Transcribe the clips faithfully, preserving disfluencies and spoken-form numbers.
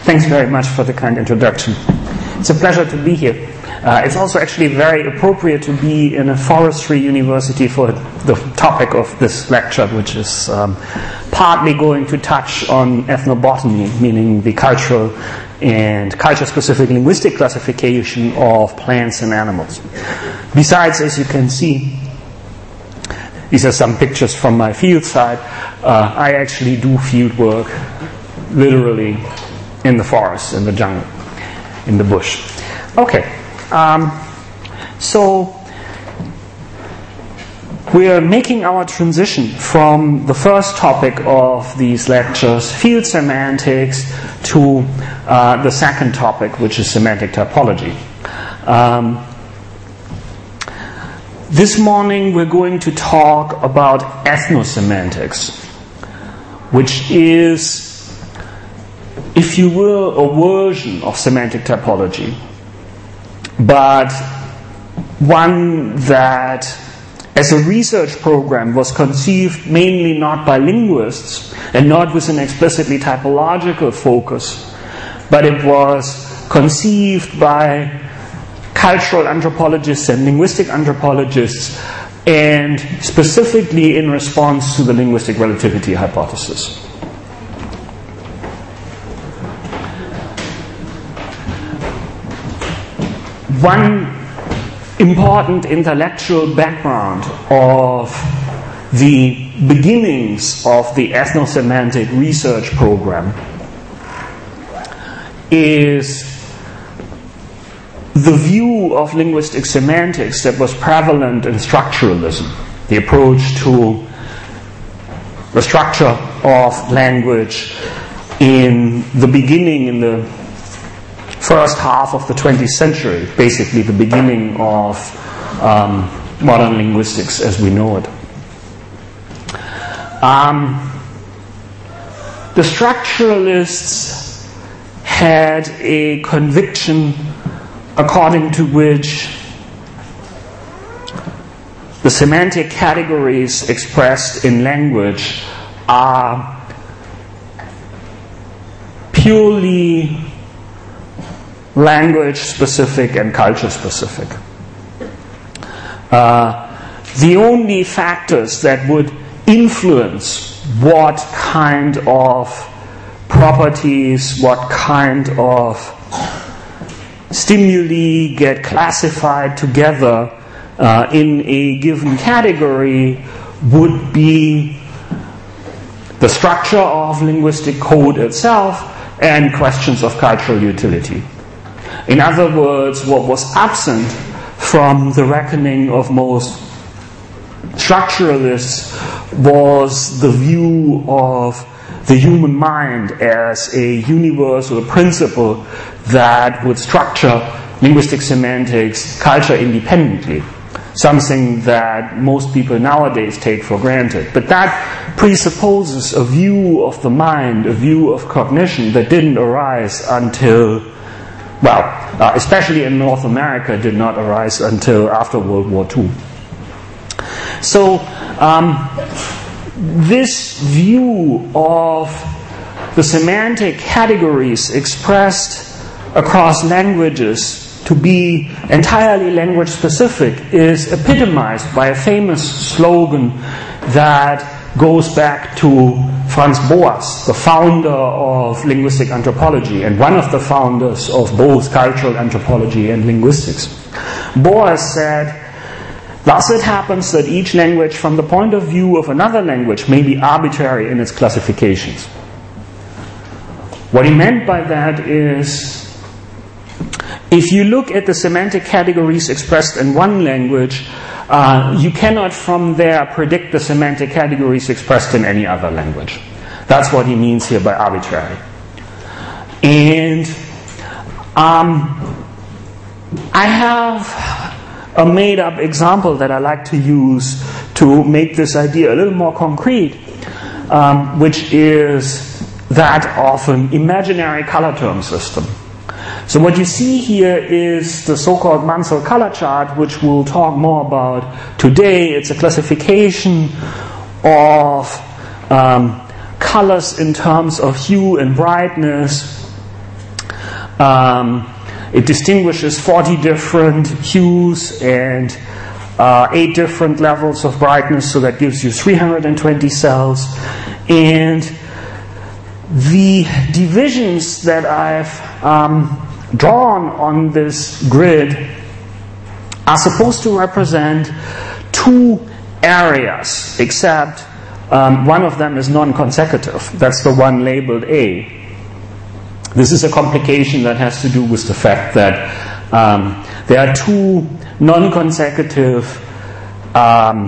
Thanks very much for the kind introduction. It's a pleasure to be here. Uh, it's also actually very appropriate to be in a forestry university for the topic of this lecture, which is um, partly going to touch on ethnobotany, meaning the cultural and culture-specific linguistic classification of plants and animals. Besides, as you can see, these are some pictures from my field site. Uh, I actually do field work literally in the forest, in the jungle, in the bush. Okay, um, so we are making our transition from the first topic of these lectures, field semantics, to uh, the second topic, which is semantic typology. Um, this morning we're going to talk about ethnosemantics, which is, if you will, a version of semantic typology, but one that, as a research program, was conceived mainly not by linguists and not with an explicitly typological focus, but it was conceived by cultural anthropologists and linguistic anthropologists, and specifically in response to the linguistic relativity hypothesis. One important intellectual background of the beginnings of the ethnosemantic research program is the view of linguistic semantics that was prevalent in structuralism, the approach to the structure of language in the beginning, in the first half of the twentieth century, basically the beginning of um, modern linguistics as we know it. Um, the structuralists had a conviction according to which the semantic categories expressed in language are purely language-specific and culture-specific. Uh, the only factors that would influence what kind of properties, what kind of stimuli get classified together uh, in a given category would be the structure of linguistic code itself and questions of cultural utility. In other words, what was absent from the reckoning of most structuralists was the view of the human mind as a universal principle that would structure linguistic semantics culture independently, something that most people nowadays take for granted. But that presupposes a view of the mind, a view of cognition that didn't arise until Well, uh, especially in North America, did not arise until after World War Two. So, um, this view of the semantic categories expressed across languages to be entirely language-specific is epitomized by a famous slogan that goes back to Franz Boas, the founder of linguistic anthropology and one of the founders of both cultural anthropology and linguistics. Boas said, "Thus it happens that each language from the point of view of another language may be arbitrary in its classifications." What he meant by that is, if you look at the semantic categories expressed in one language, Uh, you cannot from there predict the semantic categories expressed in any other language. That's what he means here by arbitrary. And um, I have a made-up example that I like to use to make this idea a little more concrete, um, which is that of an imaginary color term system. So what you see here is the so-called Mansell color chart, which we'll talk more about today. It's a classification of um, colors in terms of hue and brightness Um, it distinguishes forty different hues and uh, eight different levels of brightness, so that gives you three hundred twenty cells. And the divisions that I've um, drawn on this grid are supposed to represent two areas, except um, one of them is non-consecutive. That's the one labeled A. This is a complication that has to do with the fact that um, there are two non-consecutive um,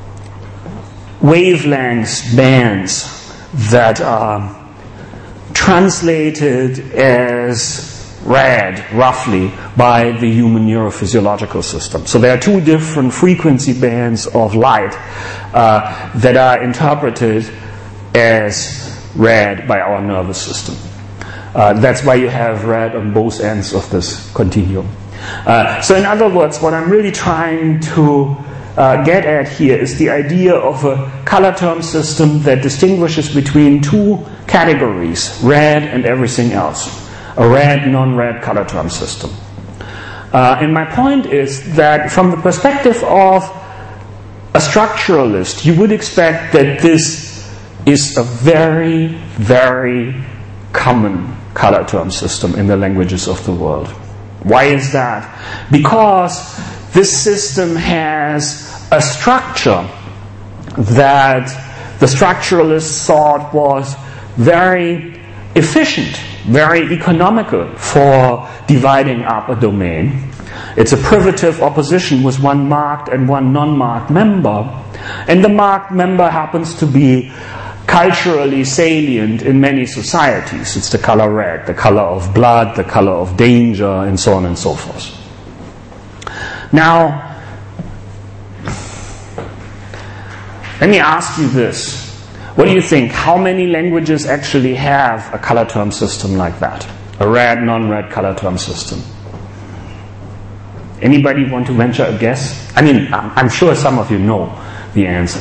wavelength bands that are translated as red, roughly, by the human neurophysiological system. So there are two different frequency bands of light uh, that are interpreted as red by our nervous system. Uh, that's why you have red on both ends of this continuum. Uh, so in other words, what I'm really trying to uh, get at here is the idea of a color term system that distinguishes between two categories, red and everything else. A red, non-red color term system. Uh, and my point is that from the perspective of a structuralist, you would expect that this is a very, very common color term system in the languages of the world. Why is that? Because this system has a structure that the structuralists thought was very efficient, very economical for dividing up a domain. It's a privative opposition with one marked and one non-marked member. And the marked member happens to be culturally salient in many societies. It's the color red, the color of blood, the color of danger, and so on and so forth. Now, let me ask you this. What do you think? How many languages actually have a color term system like that? A red, non-red color term system? Anybody want to venture a guess? I mean, I'm sure some of you know the answer.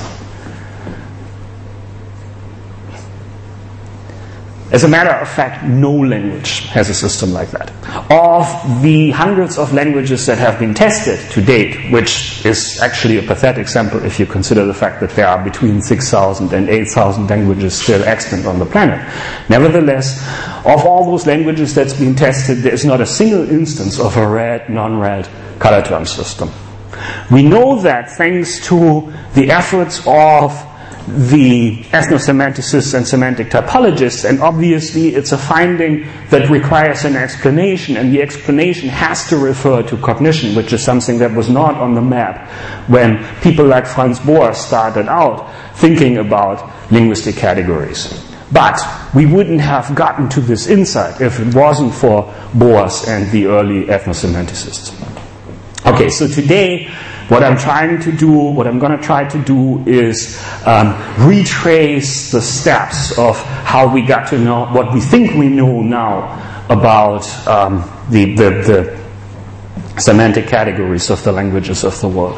As a matter of fact, no language has a system like that. Of the hundreds of languages that have been tested to date, which is actually a pathetic sample if you consider the fact that there are between six thousand and eight thousand languages still extant on the planet. Nevertheless, of all those languages that's been tested, there is not a single instance of a red, non-red color term system. We know that thanks to the efforts of the ethnosemanticists and semantic typologists, and obviously it's a finding that requires an explanation, and the explanation has to refer to cognition, which is something that was not on the map when people like Franz Boas started out thinking about linguistic categories. But we wouldn't have gotten to this insight if it wasn't for Boas and the early ethnosemanticists. Okay, so today what I'm trying to do, what I'm going to try to do is um, retrace the steps of how we got to know what we think we know now about um, the, the, the semantic categories of the languages of the world.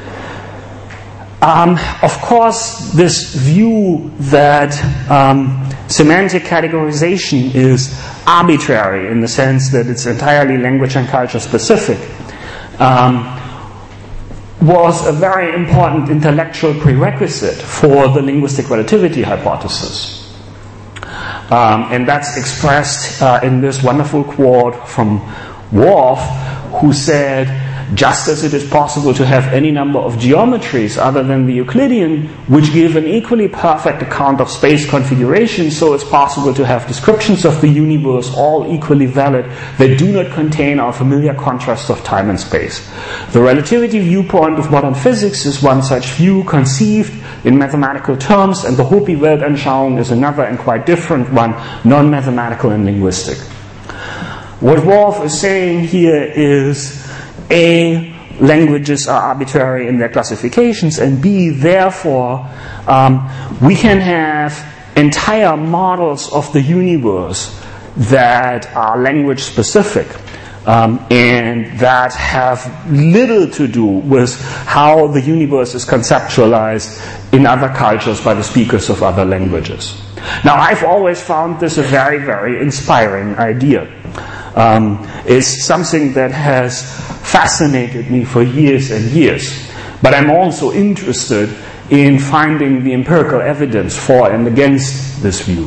Um, of course, this view that um, semantic categorization is arbitrary in the sense that it's entirely language and culture specific um, was a very important intellectual prerequisite for the linguistic relativity hypothesis. Um, and that's expressed uh, in this wonderful quote from Worf, who said, just as it is possible to have any number of geometries other than the Euclidean which give an equally perfect account of space configuration, so it's possible to have descriptions of the universe all equally valid that do not contain our familiar contrasts of time and space. The relativity viewpoint of modern physics is one such view conceived in mathematical terms, and the Hopi-Weltanschauung is another and quite different one, non-mathematical and linguistic. What Worf is saying here is A, languages are arbitrary in their classifications, and B, therefore, um, we can have entire models of the universe that are language specific um, and that have little to do with how the universe is conceptualized in other cultures by the speakers of other languages. Now, I've always found this a very, very inspiring idea. um, is something that has fascinated me for years and years. But I'm also interested in finding the empirical evidence for and against this view.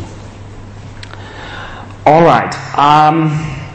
All right. Um,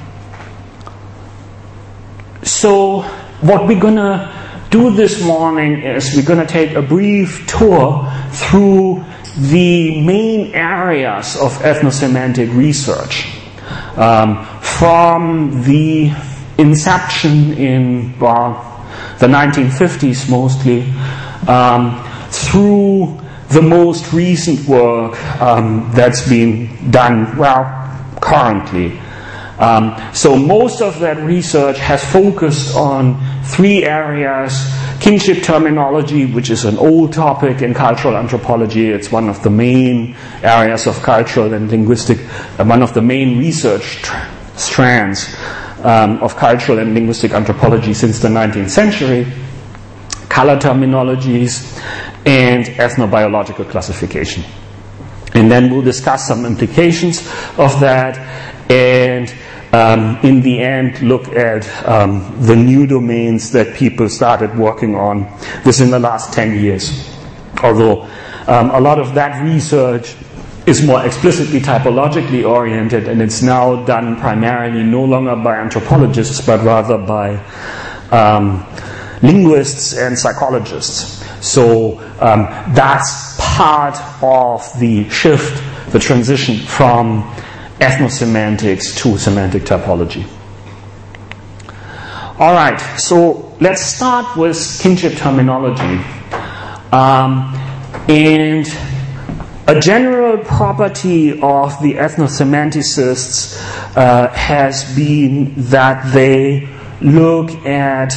so what we're going to do this morning is we're going to take a brief tour through the main areas of ethnosemantic research. Um, from the inception in well, the nineteen fifties mostly, um, through the most recent work um, that's been done, well, currently. Um, so most of that research has focused on three areas: kinship terminology, which is an old topic in cultural anthropology. It's one of the main areas of cultural and linguistic, uh, one of the main research tr- strands um, of cultural and linguistic anthropology since the nineteenth century. Color terminologies and ethnobiological classification. And then we'll discuss some implications of that, and Um, in the end, look at um, the new domains that people started working on within the last ten years. Although um, a lot of that research is more explicitly typologically oriented, and it's now done primarily no longer by anthropologists, but rather by um, linguists and psychologists. So um, that's part of the shift, the transition from ethnosemantics to semantic typology. All right, so let's start with kinship terminology. Um, and a general property of the ethnosemanticists uh, has been that they look at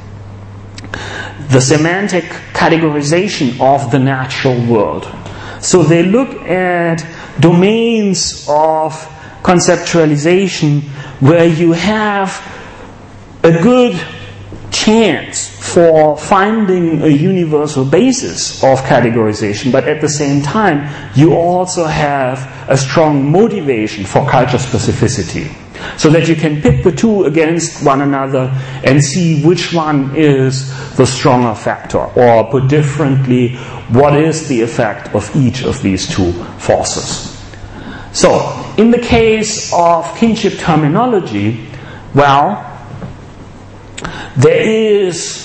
the semantic categorization of the natural world. So they look at domains of conceptualization where you have a good chance for finding a universal basis of categorization, but at the same time you also have a strong motivation for culture specificity, so that you can pit the two against one another and see which one is the stronger factor, or put differently, what is the effect of each of these two forces. So, in the case of kinship terminology, well, there is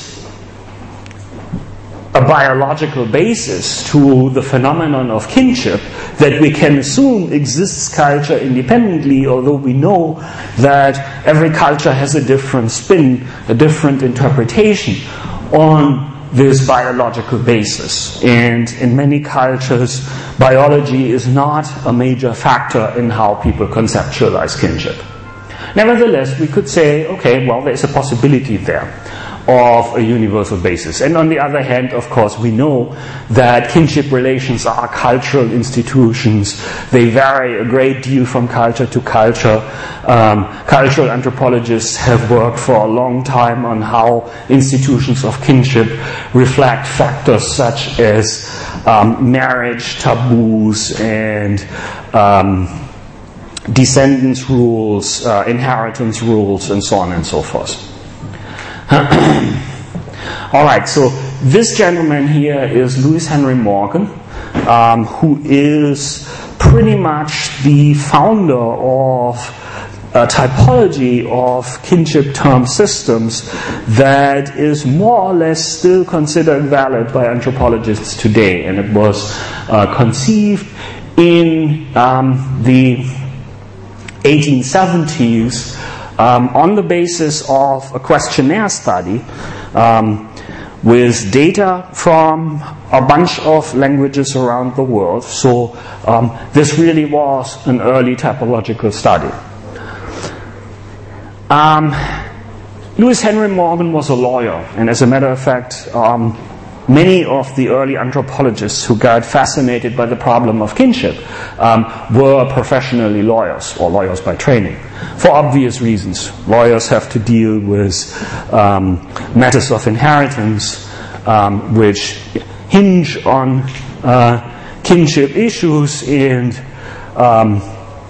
a biological basis to the phenomenon of kinship that we can assume exists culture independently, although we know that every culture has a different spin, a different interpretation on this biological basis. And in many cultures, biology is not a major factor in how people conceptualize kinship. Nevertheless, we could say, okay, well, there's a possibility there of a universal basis. And on the other hand, of course, we know that kinship relations are cultural institutions. They vary a great deal from culture to culture. Um, cultural anthropologists have worked for a long time on how institutions of kinship reflect factors such as um, marriage taboos and um, descendants rules, uh, inheritance rules, and so on and so forth. All right, so this gentleman here is Lewis Henry Morgan, um, who is pretty much the founder of a typology of kinship term systems that is more or less still considered valid by anthropologists today. And it was uh, conceived in um, the eighteen seventies Um, on the basis of a questionnaire study um, with data from a bunch of languages around the world. So um, this really was an early typological study. Um, Lewis Henry Morgan was a lawyer, and as a matter of fact, um, many of the early anthropologists who got fascinated by the problem of kinship um, were professionally lawyers, or lawyers by training, for obvious reasons. Lawyers have to deal with um, matters of inheritance, um, which hinge on uh, kinship issues, and um,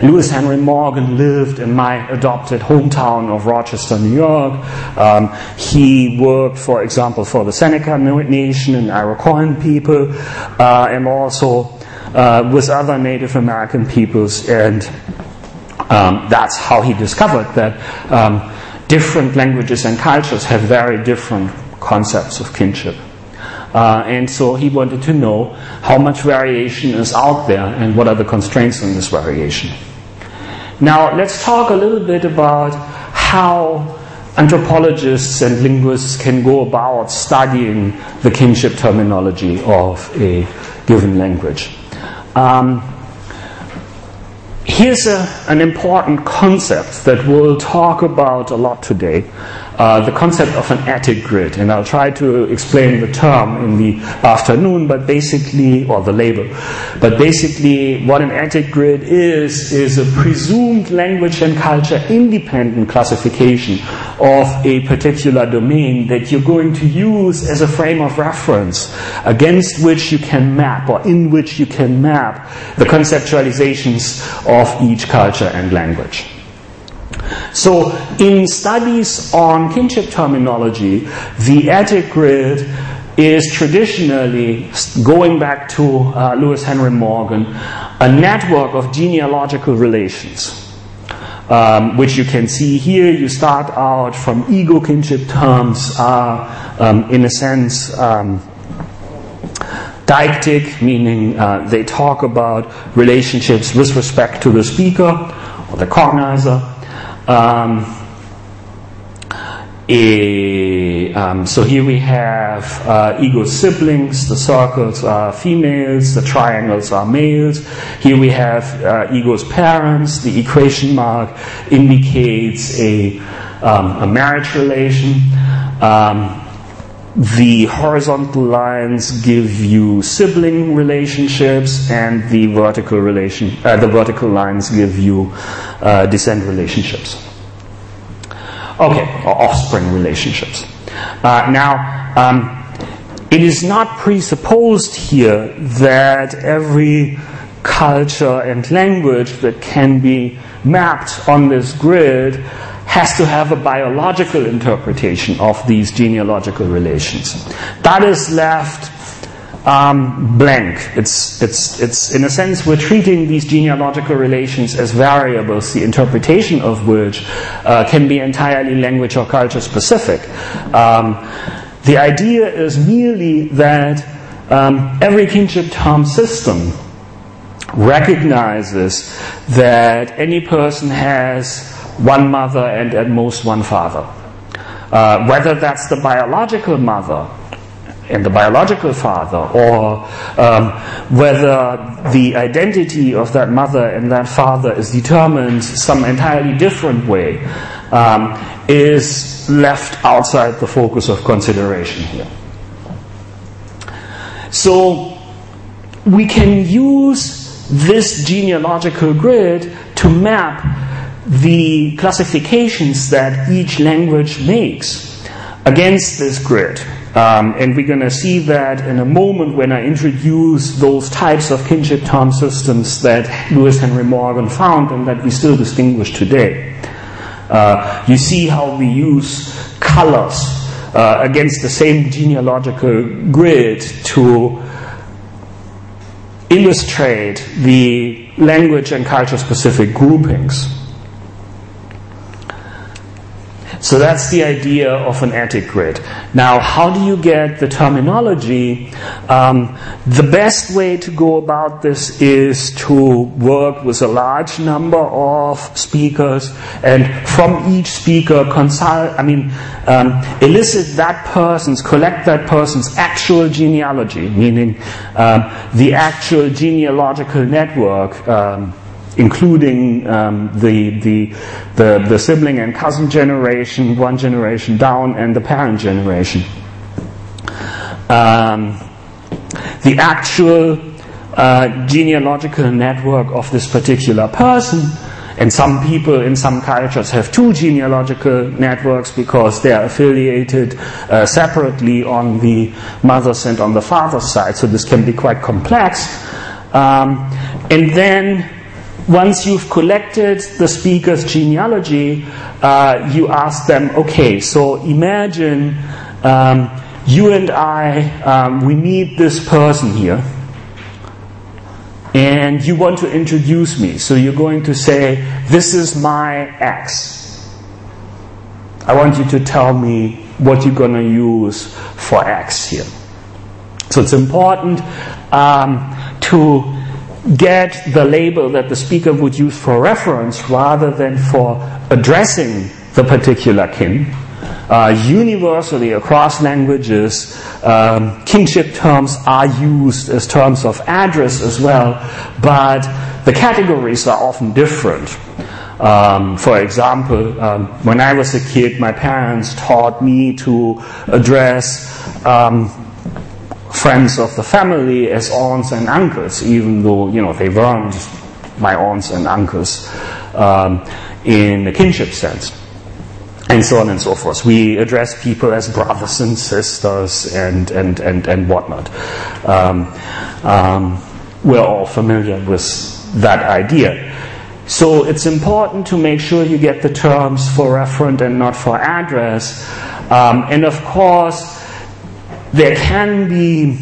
Lewis Henry Morgan lived in my adopted hometown of Rochester, New York. Um, he worked, for example, for the Seneca Nation and Iroquois people, uh, and also uh, with other Native American peoples. And um, that's how he discovered that um, different languages and cultures have very different concepts of kinship. Uh, and so he wanted to know how much variation is out there and what are the constraints on this variation. Now, let's talk a little bit about how anthropologists and linguists can go about studying the kinship terminology of a given language. Um, here's a, an important concept that we'll talk about a lot today. Uh, the concept of an Attic grid, and I'll try to explain the term in the afternoon, but basically, or the label, but basically what an Attic grid is, is a presumed language and culture independent classification of a particular domain that you're going to use as a frame of reference against which you can map, or in which you can map the conceptualizations of each culture and language. So, in studies on kinship terminology, the Attic grid is traditionally, going back to uh, Lewis Henry Morgan, a network of genealogical relations, um, which you can see here. You start out from ego kinship terms are, um, in a sense, um, deictic, meaning uh, they talk about relationships with respect to the speaker or the cognizer. Um, a, um, so here we have uh, ego siblings. The circles are females, the triangles are males. Here we have uh, ego's parents. The equation mark indicates a, um, a marriage relation. Um, The horizontal lines give you sibling relationships, and the vertical relation, uh, the vertical lines give you uh, descent relationships. Okay, or offspring relationships. Uh, now, um, it is not presupposed here that every culture and language that can be mapped on this grid has to have a biological interpretation of these genealogical relations. That is left um, blank. It's, it's, it's, in a sense, we're treating these genealogical relations as variables, the interpretation of which uh, can be entirely language or culture specific. Um, the idea is merely that um, every kinship term system recognizes that any person has one mother and at most one father. Uh, whether that's the biological mother and the biological father, or um, whether the identity of that mother and that father is determined some entirely different way, um, is left outside the focus of consideration here. So we can use this genealogical grid to map the classifications that each language makes against this grid. Um, and we're going to see that in a moment when I introduce those types of kinship term systems that Lewis Henry Morgan found and that we still distinguish today. Uh, you see how we use colors uh, against the same genealogical grid to illustrate the language and culture specific groupings. So that's the idea of an Attic grid. Now, how do you get the terminology? Um, the best way to go about this is to work with a large number of speakers, and from each speaker consult, I mean, um, elicit that person's, collect that person's actual genealogy, meaning um, the actual genealogical network, um, including um, the, the the the sibling and cousin generation, one generation down, and the parent generation. Um, the actual uh, genealogical network of this particular person, and some people in some cultures have two genealogical networks because they are affiliated uh, separately on the mother's and on the father's side. So this can be quite complex. Um, and then once you've collected the speaker's genealogy, uh, you ask them, okay, so imagine um, you and I, um, we meet this person here, and you want to introduce me. So you're going to say, this is my ex. I want you to tell me what you're going to use for X here. So it's important um, to get the label that the speaker would use for reference rather than for addressing the particular kin. Uh, universally across languages, um, kinship terms are used as terms of address as well, but the categories are often different. Um, for example, um, when I was a kid, my parents taught me to address um, friends of the family as aunts and uncles, even though, you know, they weren't my aunts and uncles um, in a kinship sense, and so on and so forth. We address people as brothers and sisters and and and, and whatnot. Um, um, we're all familiar with that idea. So it's important to make sure you get the terms for referent and not for address. Um, and of course, there can be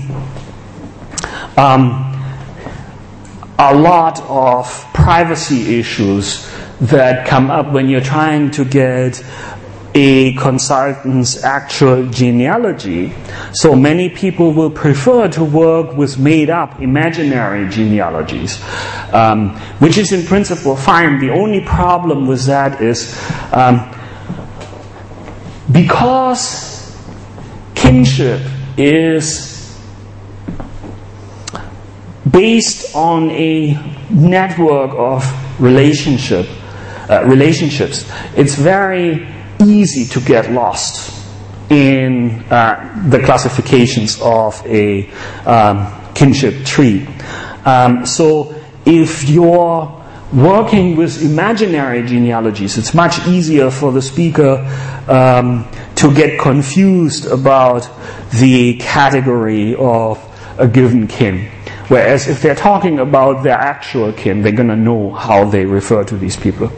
um, a lot of privacy issues that come up when you're trying to get a consultant's actual genealogy. So many people will prefer to work with made-up imaginary genealogies, um, which is in principle fine. The only problem with that is um, because kinship is based on a network of relationship uh, relationships, it's very easy to get lost in uh, the classifications of a um, kinship tree. Um, so if you're working with imaginary genealogies, it's much easier for the speaker um, to get confused about the category of a given kin. Whereas if they're talking about their actual kin, they're going to know how they refer to these people.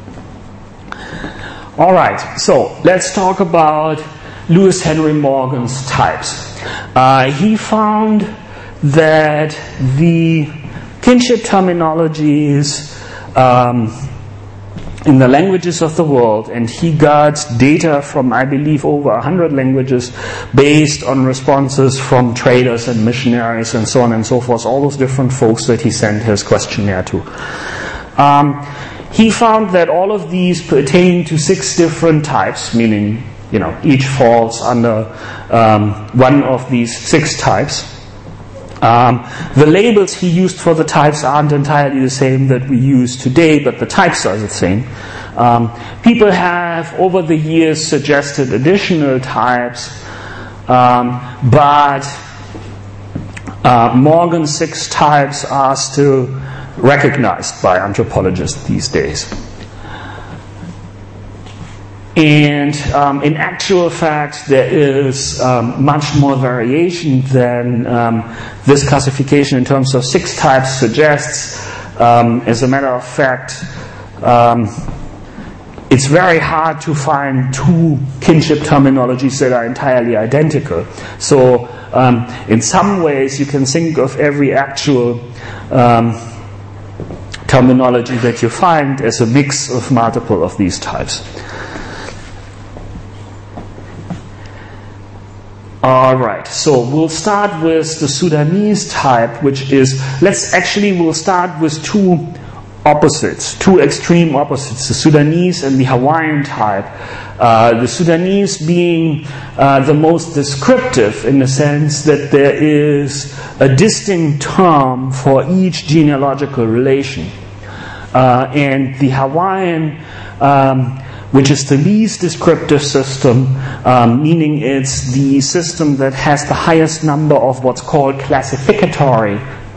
All right, so let's talk about Lewis Henry Morgan's types. Uh, he found that the kinship terminologies um, in the languages of the world, and he got data from, I believe, over one hundred languages based on responses from traders and missionaries and so on and so forth, all those different folks that he sent his questionnaire to. Um, He found that all of these pertain to six different types, meaning, you know, each falls under um, one of these six types. Um, the labels he used for the types aren't entirely the same that we use today, but the types are the same. Um, people have, over the years, suggested additional types, um, but uh, Morgan's six types are still recognized by anthropologists these days. And um, in actual fact, there is um, much more variation than um, this classification in terms of six types suggests. Um, as a matter of fact, um, it's very hard to find two kinship terminologies that are entirely identical. So um, in some ways, you can think of every actual um, terminology that you find as a mix of multiple of these types. All right, so we'll start with the Sudanese type, which is, let's actually, we'll start with two opposites, two extreme opposites, the Sudanese and the Hawaiian type. Uh, the Sudanese being uh, the most descriptive in the sense that there is a distinct term for each genealogical relation. Uh, and the Hawaiian, um, which is the least descriptive system, um, meaning it's the system that has the highest number of what's called classificatory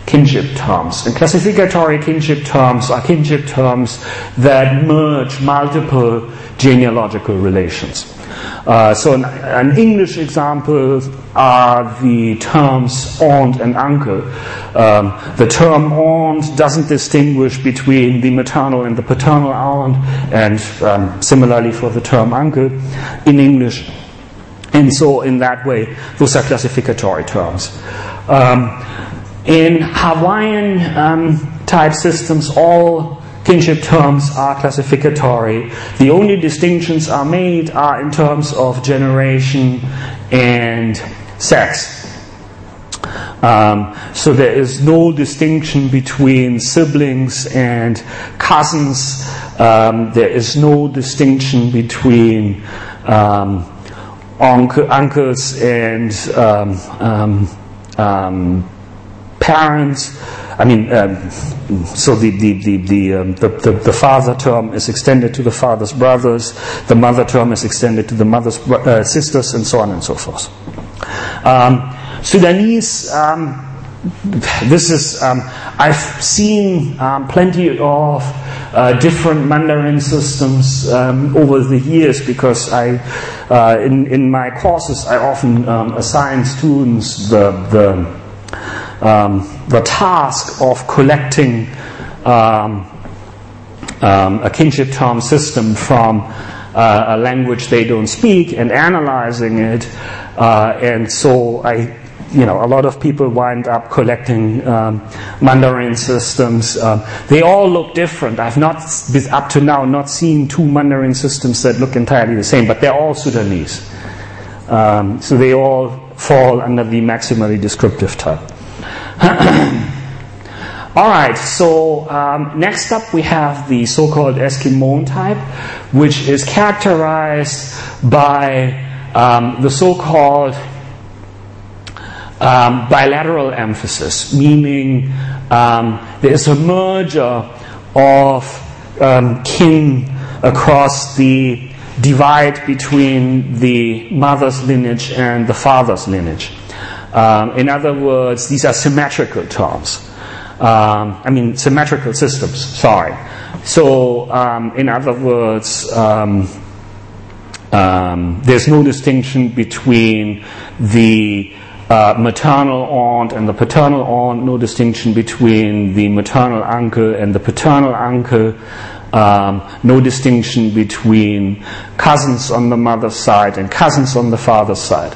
kinship terms. And classificatory kinship terms are kinship terms that merge multiple genealogical relations. Uh, so an, an English example are the terms aunt and uncle. Um, the term aunt doesn't distinguish between the maternal and the paternal aunt, and um, similarly for the term uncle in English. And so in that way, those are classificatory terms. Um, in Hawaiian um, type systems, all kinship terms are classificatory. The only distinctions are made are in terms of generation and sex. Um, so there is no distinction between siblings and cousins. Um, there is no distinction between um, uncle, uncles and um, um, um, parents. I mean, um, so the the the the, um, the the the father term is extended to the father's brothers. The mother term is extended to the mother's uh, sisters, and so on and so forth. Um, Sudanese. Um, this is. Um, I've seen um, plenty of uh, different Mandarin systems um, over the years because I, uh, in in my courses, I often um, assign students the the. Um, the task of collecting um, um, a kinship term system from uh, a language they don't speak and analyzing it, uh, and so I, you know, a lot of people wind up collecting um, Mandarin systems. Um, they all look different. I've not, up to now, not seen two Mandarin systems that look entirely the same, but they're all Sudanese. Um, so they all fall under the maximally descriptive type. Alright, so um, next up we have the so-called Eskimo type, which is characterized by um, the so-called um, bilateral emphasis, meaning um, there is a merger of um, kin across the divide between the mother's lineage and the father's lineage. Um, in other words, these are symmetrical terms. Um, I mean, symmetrical systems, sorry. So, um, in other words, um, um, there's no distinction between the uh, maternal aunt and the paternal aunt, no distinction between the maternal uncle and the paternal uncle, um, no distinction between cousins on the mother's side and cousins on the father's side.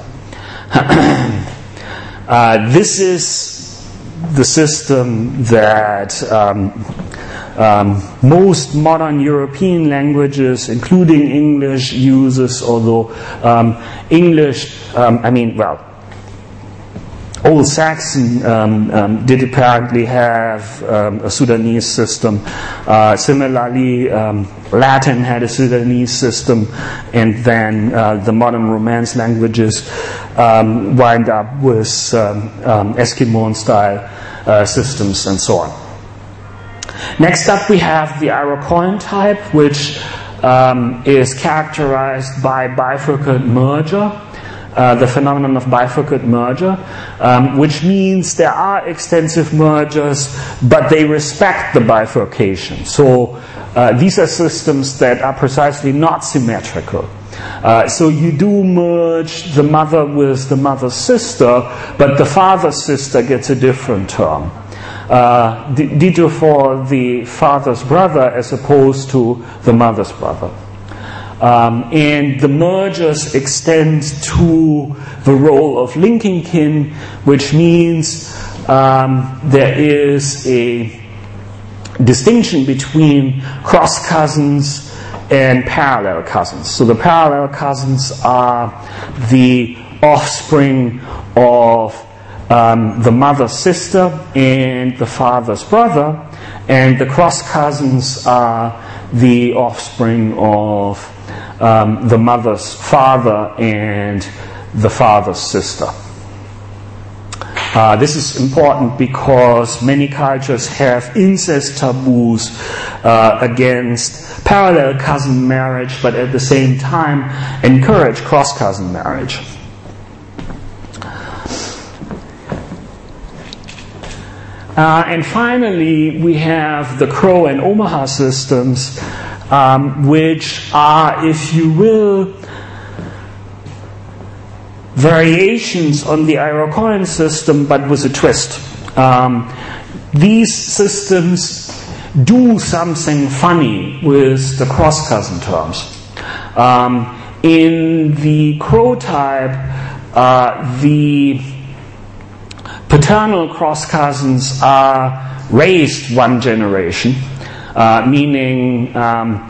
Uh, this is the system that um, um, most modern European languages, including English, uses, although um, English, um, I mean, well, Old Saxon um, um, did apparently have um, a Sudanese system. Uh, similarly, um, Latin had a Sudanese system, and then uh, the modern Romance languages um, wind up with um, um, Eskimo-style uh, systems and so on. Next up, we have the Iroquoian type, which um, is characterized by bifurcate merger. Uh, the phenomenon of bifurcate merger, um, which means there are extensive mergers, but they respect the bifurcation. So uh, these are systems that are precisely not symmetrical. Uh, so you do merge the mother with the mother's sister, but the father's sister gets a different term. Uh, ditto for the father's brother as opposed to the mother's brother. Um, and the mergers extend to the role of linking kin, which means um, there is a distinction between cross cousins and parallel cousins. So the parallel cousins are the offspring of um, the mother's sister and the father's brother, and the cross cousins are the offspring of Um, the mother's father and the father's sister. Uh, this is important because many cultures have incest taboos uh, against parallel cousin marriage, but at the same time encourage cross-cousin marriage. Uh, and finally, we have the Crow and Omaha systems, um, which are, if you will, variations on the Iroquoian system, but with a twist. Um, these systems do something funny with the cross-cousin terms. Um, in the Crow type, uh, the paternal cross-cousins are raised one generation, uh, meaning um,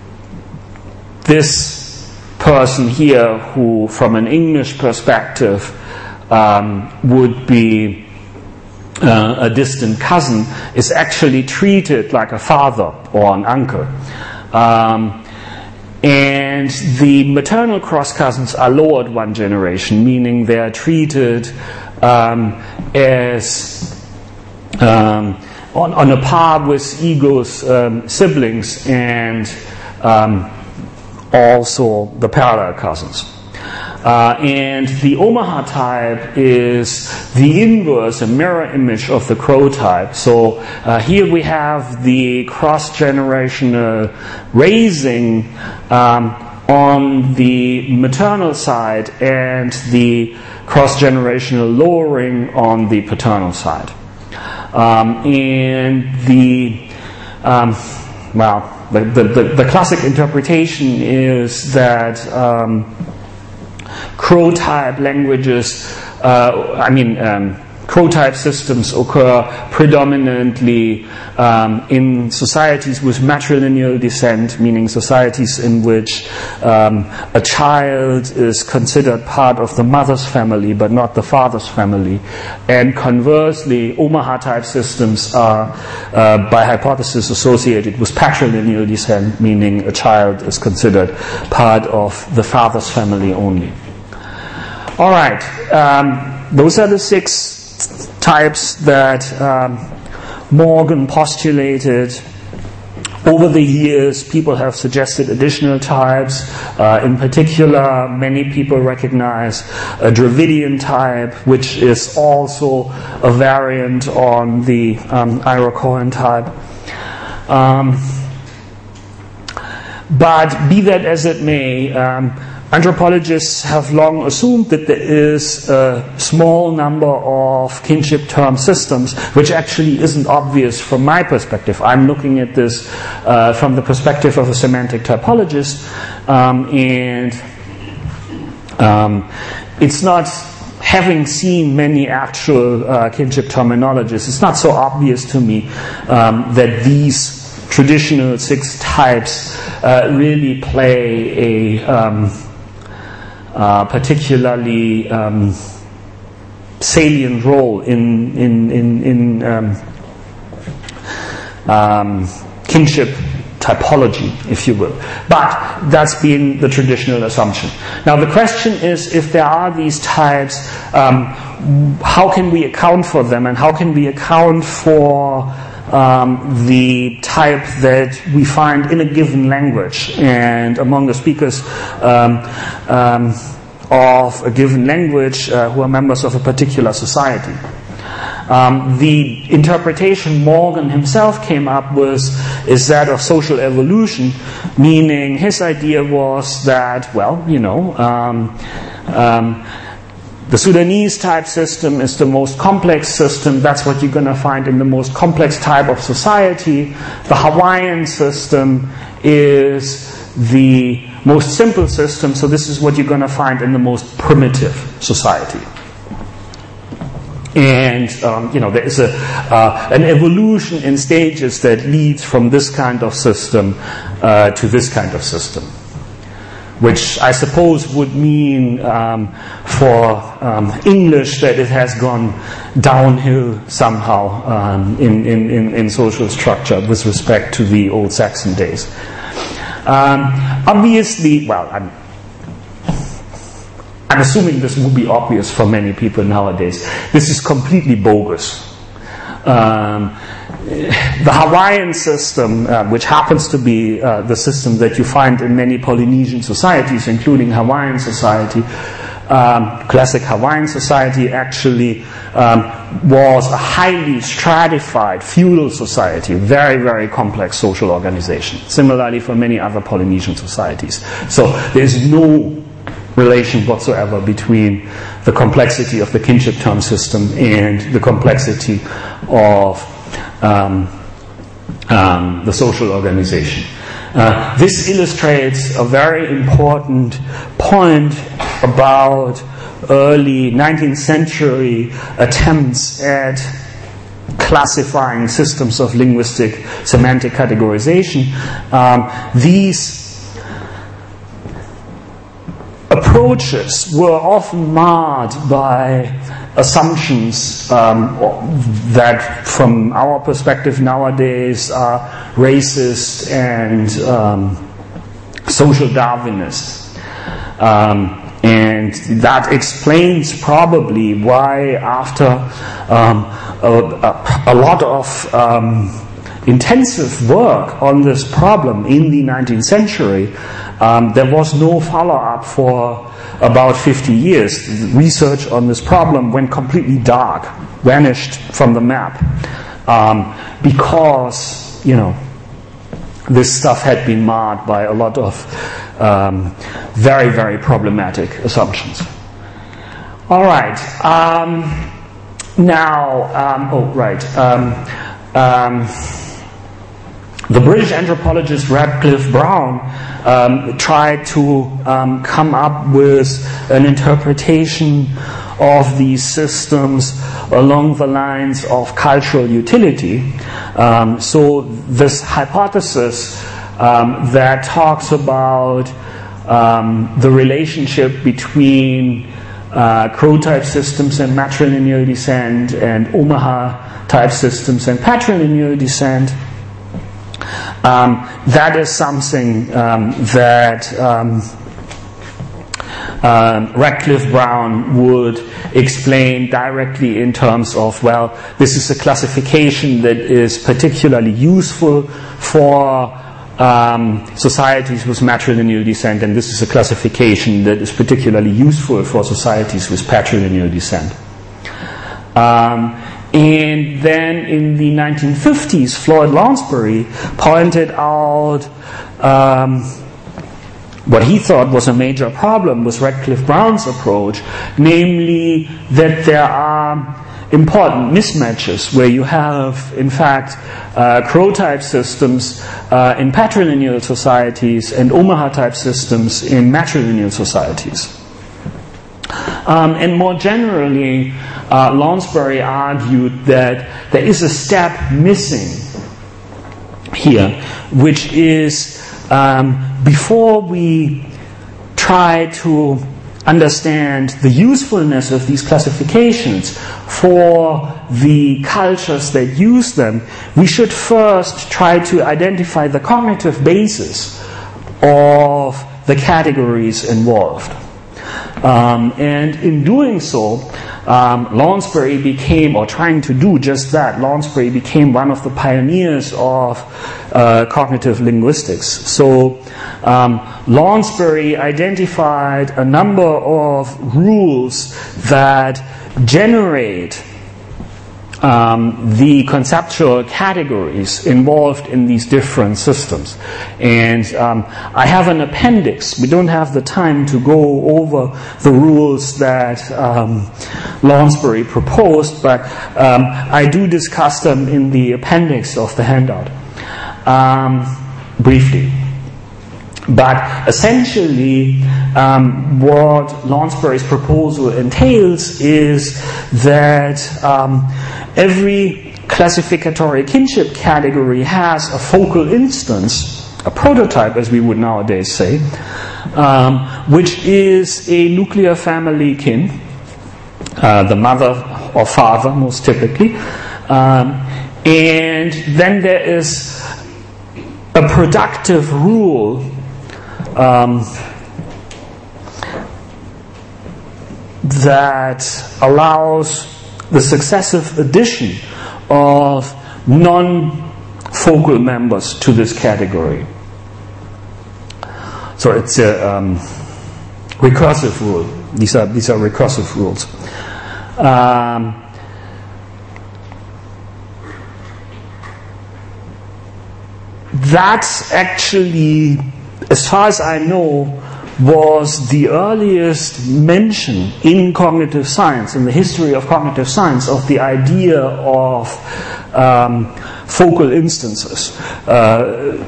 this person here who, from an English perspective, um, would be uh, a distant cousin, is actually treated like a father or an uncle. Um, and the maternal cross-cousins are lowered one generation, meaning they are treated um, as um, on, on a par with Ego's um, siblings and um, also the parallel cousins. Uh, and the Omaha type is the inverse, a mirror image of the Crow type. So uh, here we have the cross-generational raising um, on the maternal side and the cross-generational lowering on the paternal side. Um, and the, um, well, the, the, the, the classic interpretation is that um, Crow-type languages, uh, I mean, um, Crow-type systems occur predominantly um, in societies with matrilineal descent, meaning societies in which um, a child is considered part of the mother's family but not the father's family. And conversely, Omaha-type systems are, uh, by hypothesis, associated with patrilineal descent, meaning a child is considered part of the father's family only. All right, um, those are the six types that um, Morgan postulated. Over the years, people have suggested additional types. Uh, in particular, many people recognize a Dravidian type, which is also a variant on the um, Iroquoian type. Um, but be that as it may, um, anthropologists have long assumed that there is a small number of kinship term systems, which actually isn't obvious from my perspective. I'm looking at this uh, from the perspective of a semantic typologist, um, and um, it's not, having seen many actual uh, kinship terminologies, it's not so obvious to me um, that these traditional six types uh, really play a um, Uh, particularly um, salient role in in in, in um, um, kinship typology, if you will. But that's been the traditional assumption. Now the question is, if there are these types, um, how can we account for them, and how can we account for Um, the type that we find in a given language and among the speakers um, um, of a given language uh, who are members of a particular society. Um, the interpretation Morgan himself came up with is that of social evolution, meaning his idea was that, well, you know, um, um, the Sudanese type system is the most complex system. That's what you're going to find in the most complex type of society. The Hawaiian system is the most simple system, so this is what you're going to find in the most primitive society. And um, you know, there is a uh, an evolution in stages that leads from this kind of system uh, to this kind of system, which I suppose would mean um, for um, English that it has gone downhill somehow um, in, in, in social structure with respect to the old Saxon days. Um, obviously, well, I'm, I'm assuming this would be obvious for many people nowadays. This is completely bogus. Um, the Hawaiian system, uh, which happens to be uh, the system that you find in many Polynesian societies, including Hawaiian society, um, classic Hawaiian society actually um, was a highly stratified feudal society, very, very complex social organization. Similarly for many other Polynesian societies. So there is no relation whatsoever between the complexity of the kinship term system and the complexity of um, um, the social organization. Uh, this illustrates a very important point about early nineteenth century attempts at classifying systems of linguistic semantic categorization. Um, these approaches were often marred by assumptions um, that from our perspective nowadays are racist and um, social Darwinist. Um, and that explains probably why after um, a, a, a lot of um, intensive work on this problem in the nineteenth century, um, there was no follow-up for about fifty years. Research on this problem went completely dark, vanished from the map, um, because, you know, this stuff had been marred by a lot of um, very, very problematic assumptions. All right. Um, now, um, oh, right. Um, um, The British anthropologist Radcliffe Brown um, tried to um, come up with an interpretation of these systems along the lines of cultural utility. Um, so this hypothesis um, that talks about um, the relationship between uh, Crow-type systems and matrilineal descent and Omaha-type systems and patrilineal descent. Um, that is something um, that um, um, Radcliffe Brown would explain directly in terms of, well, this is a classification that is particularly useful for um, societies with matrilineal descent, and this is a classification that is particularly useful for societies with patrilineal descent. Um, And then in the nineteen fifties, Floyd Lounsbury pointed out um, what he thought was a major problem with Radcliffe Brown's approach, namely that there are important mismatches where you have, in fact, uh, Crow-type systems uh, in patrilineal societies and Omaha-type systems in matrilineal societies. Um, and more generally, uh, Lounsbury argued that there is a step missing here, which is um, before we try to understand the usefulness of these classifications for the cultures that use them, we should first try to identify the cognitive basis of the categories involved. Um, and in doing so, um, Lounsbury became, or trying to do just that, Lounsbury became one of the pioneers of uh, cognitive linguistics. So um, Lounsbury identified a number of rules that generate Um, the conceptual categories involved in these different systems. And um, I have an appendix. We don't have the time to go over the rules that um, Lounsbury proposed, but um, I do discuss them in the appendix of the handout um, briefly. But essentially, um, what Lounsbury's proposal entails is that um, every classificatory kinship category has a focal instance, a prototype as we would nowadays say, um, which is a nuclear family kin, uh, the mother or father most typically, um, and then there is a productive rule Um, that allows the successive addition of non-focal members to this category. So it's a, um, recursive rule. These are these are recursive rules. Um, that's actually, as far as I know, was the earliest mention in cognitive science, in the history of cognitive science, of the idea of um, focal instances. Uh,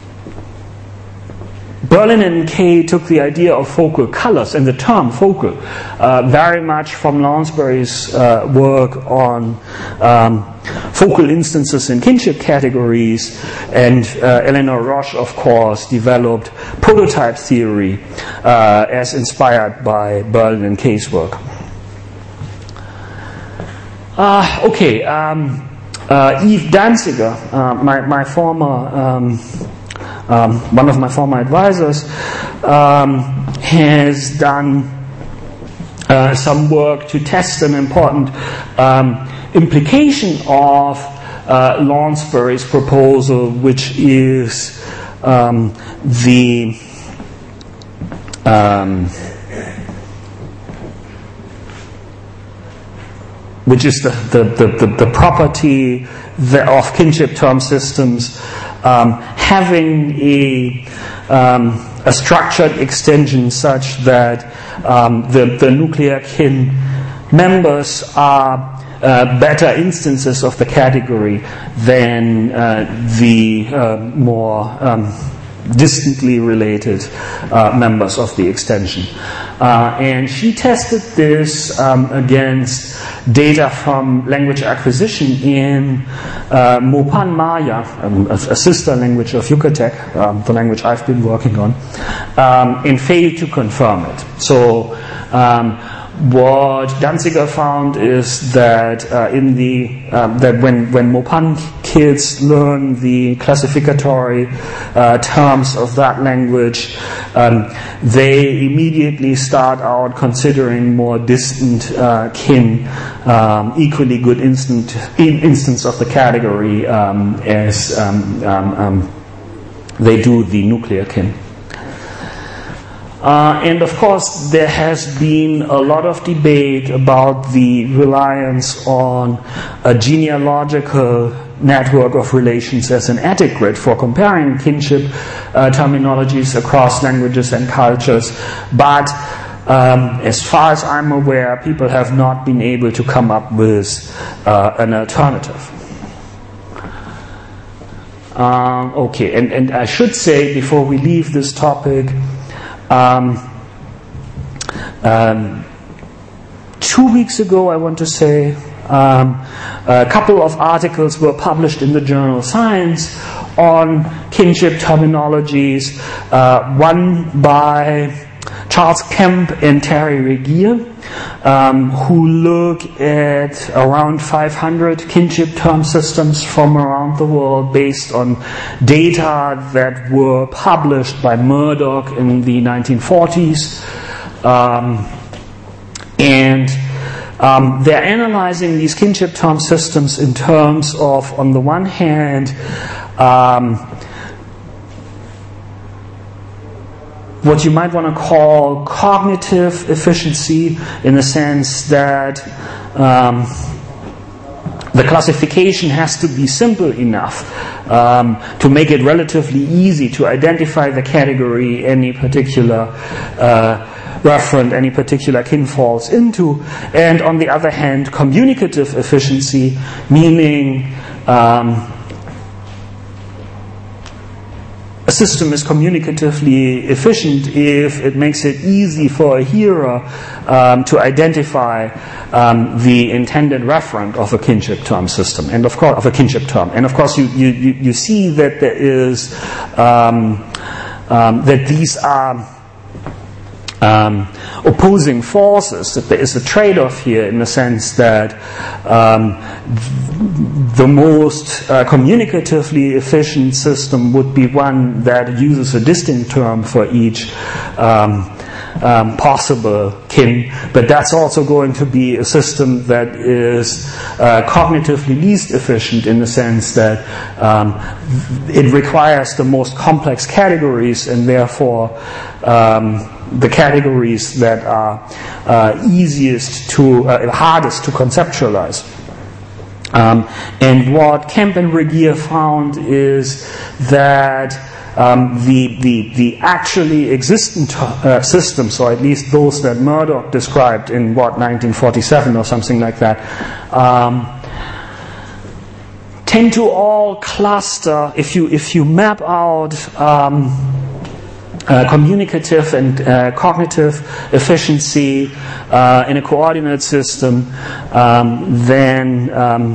Berlin and Kay took the idea of focal colors and the term focal uh, very much from Lounsbury's uh, work on um, focal instances in kinship categories, and uh, Eleanor Roche, of course, developed prototype theory uh, as inspired by Berlin and Kay's work. Uh, okay, um, uh, Yves Danziger, uh, my, my former um, Um, one of my former advisors, um, has done uh, some work to test an important um, implication of uh, Lounsbury's proposal, which is um, the um, which is the, the, the, the, the property of kinship term systems um, having a, um, a structured extension such that um, the, the nuclear kin members are uh, better instances of the category than uh, the uh, more um, distantly related uh, members of the extension. Uh, and she tested this um, against data from language acquisition in uh, Mopan Maya, um, a, a sister language of Yucatec, um, the language I've been working on, um, and failed to confirm it. So um, what Danziger found is that uh, in the um, that when when Mopan kids learn the classificatory uh, terms of that language, um, they immediately start out considering more distant uh, kin um, equally good instant in instance of the category um, as um, um, um, they do the nuclear kin. Uh, and of course, there has been a lot of debate about the reliance on a genealogical network of relations as an adequate for comparing kinship uh, terminologies across languages and cultures. But um, as far as I'm aware, people have not been able to come up with uh, an alternative. Um, okay, and, and I should say, before we leave this topic, Um, um, two weeks ago, I want to say, um, a couple of articles were published in the journal Science on kinship terminologies, uh, one by Charles Kemp and Terry Regier, um, who look at around five hundred kinship term systems from around the world based on data that were published by Murdoch in the nineteen forties. Um, and um, they're analyzing these kinship term systems in terms of, on the one hand, um, what you might want to call cognitive efficiency, in the sense that um, the classification has to be simple enough um, to make it relatively easy to identify the category any particular uh, referent, any particular kin falls into. And on the other hand, communicative efficiency, meaning um, a system is communicatively efficient if it makes it easy for a hearer um, to identify um, the intended referent of a kinship term system, and of course of a kinship term. And of course, you you you see that there is um, um, that these are Um, opposing forces, that there is a trade-off here in the sense that um, the most uh, communicatively efficient system would be one that uses a distinct term for each um, um, possible kin, but that's also going to be a system that is uh, cognitively least efficient in the sense that um, it requires the most complex categories, and therefore um, the categories that are uh, easiest to, uh, hardest to conceptualize. Um, and what Kemp and Regier found is that um, the, the, the actually existent uh, systems, or at least those that Murdoch described in, what, nineteen forty-seven or something like that, um, tend to all cluster, if you, if you map out um, Uh, communicative and uh, cognitive efficiency uh, in a coordinate system, um, then um,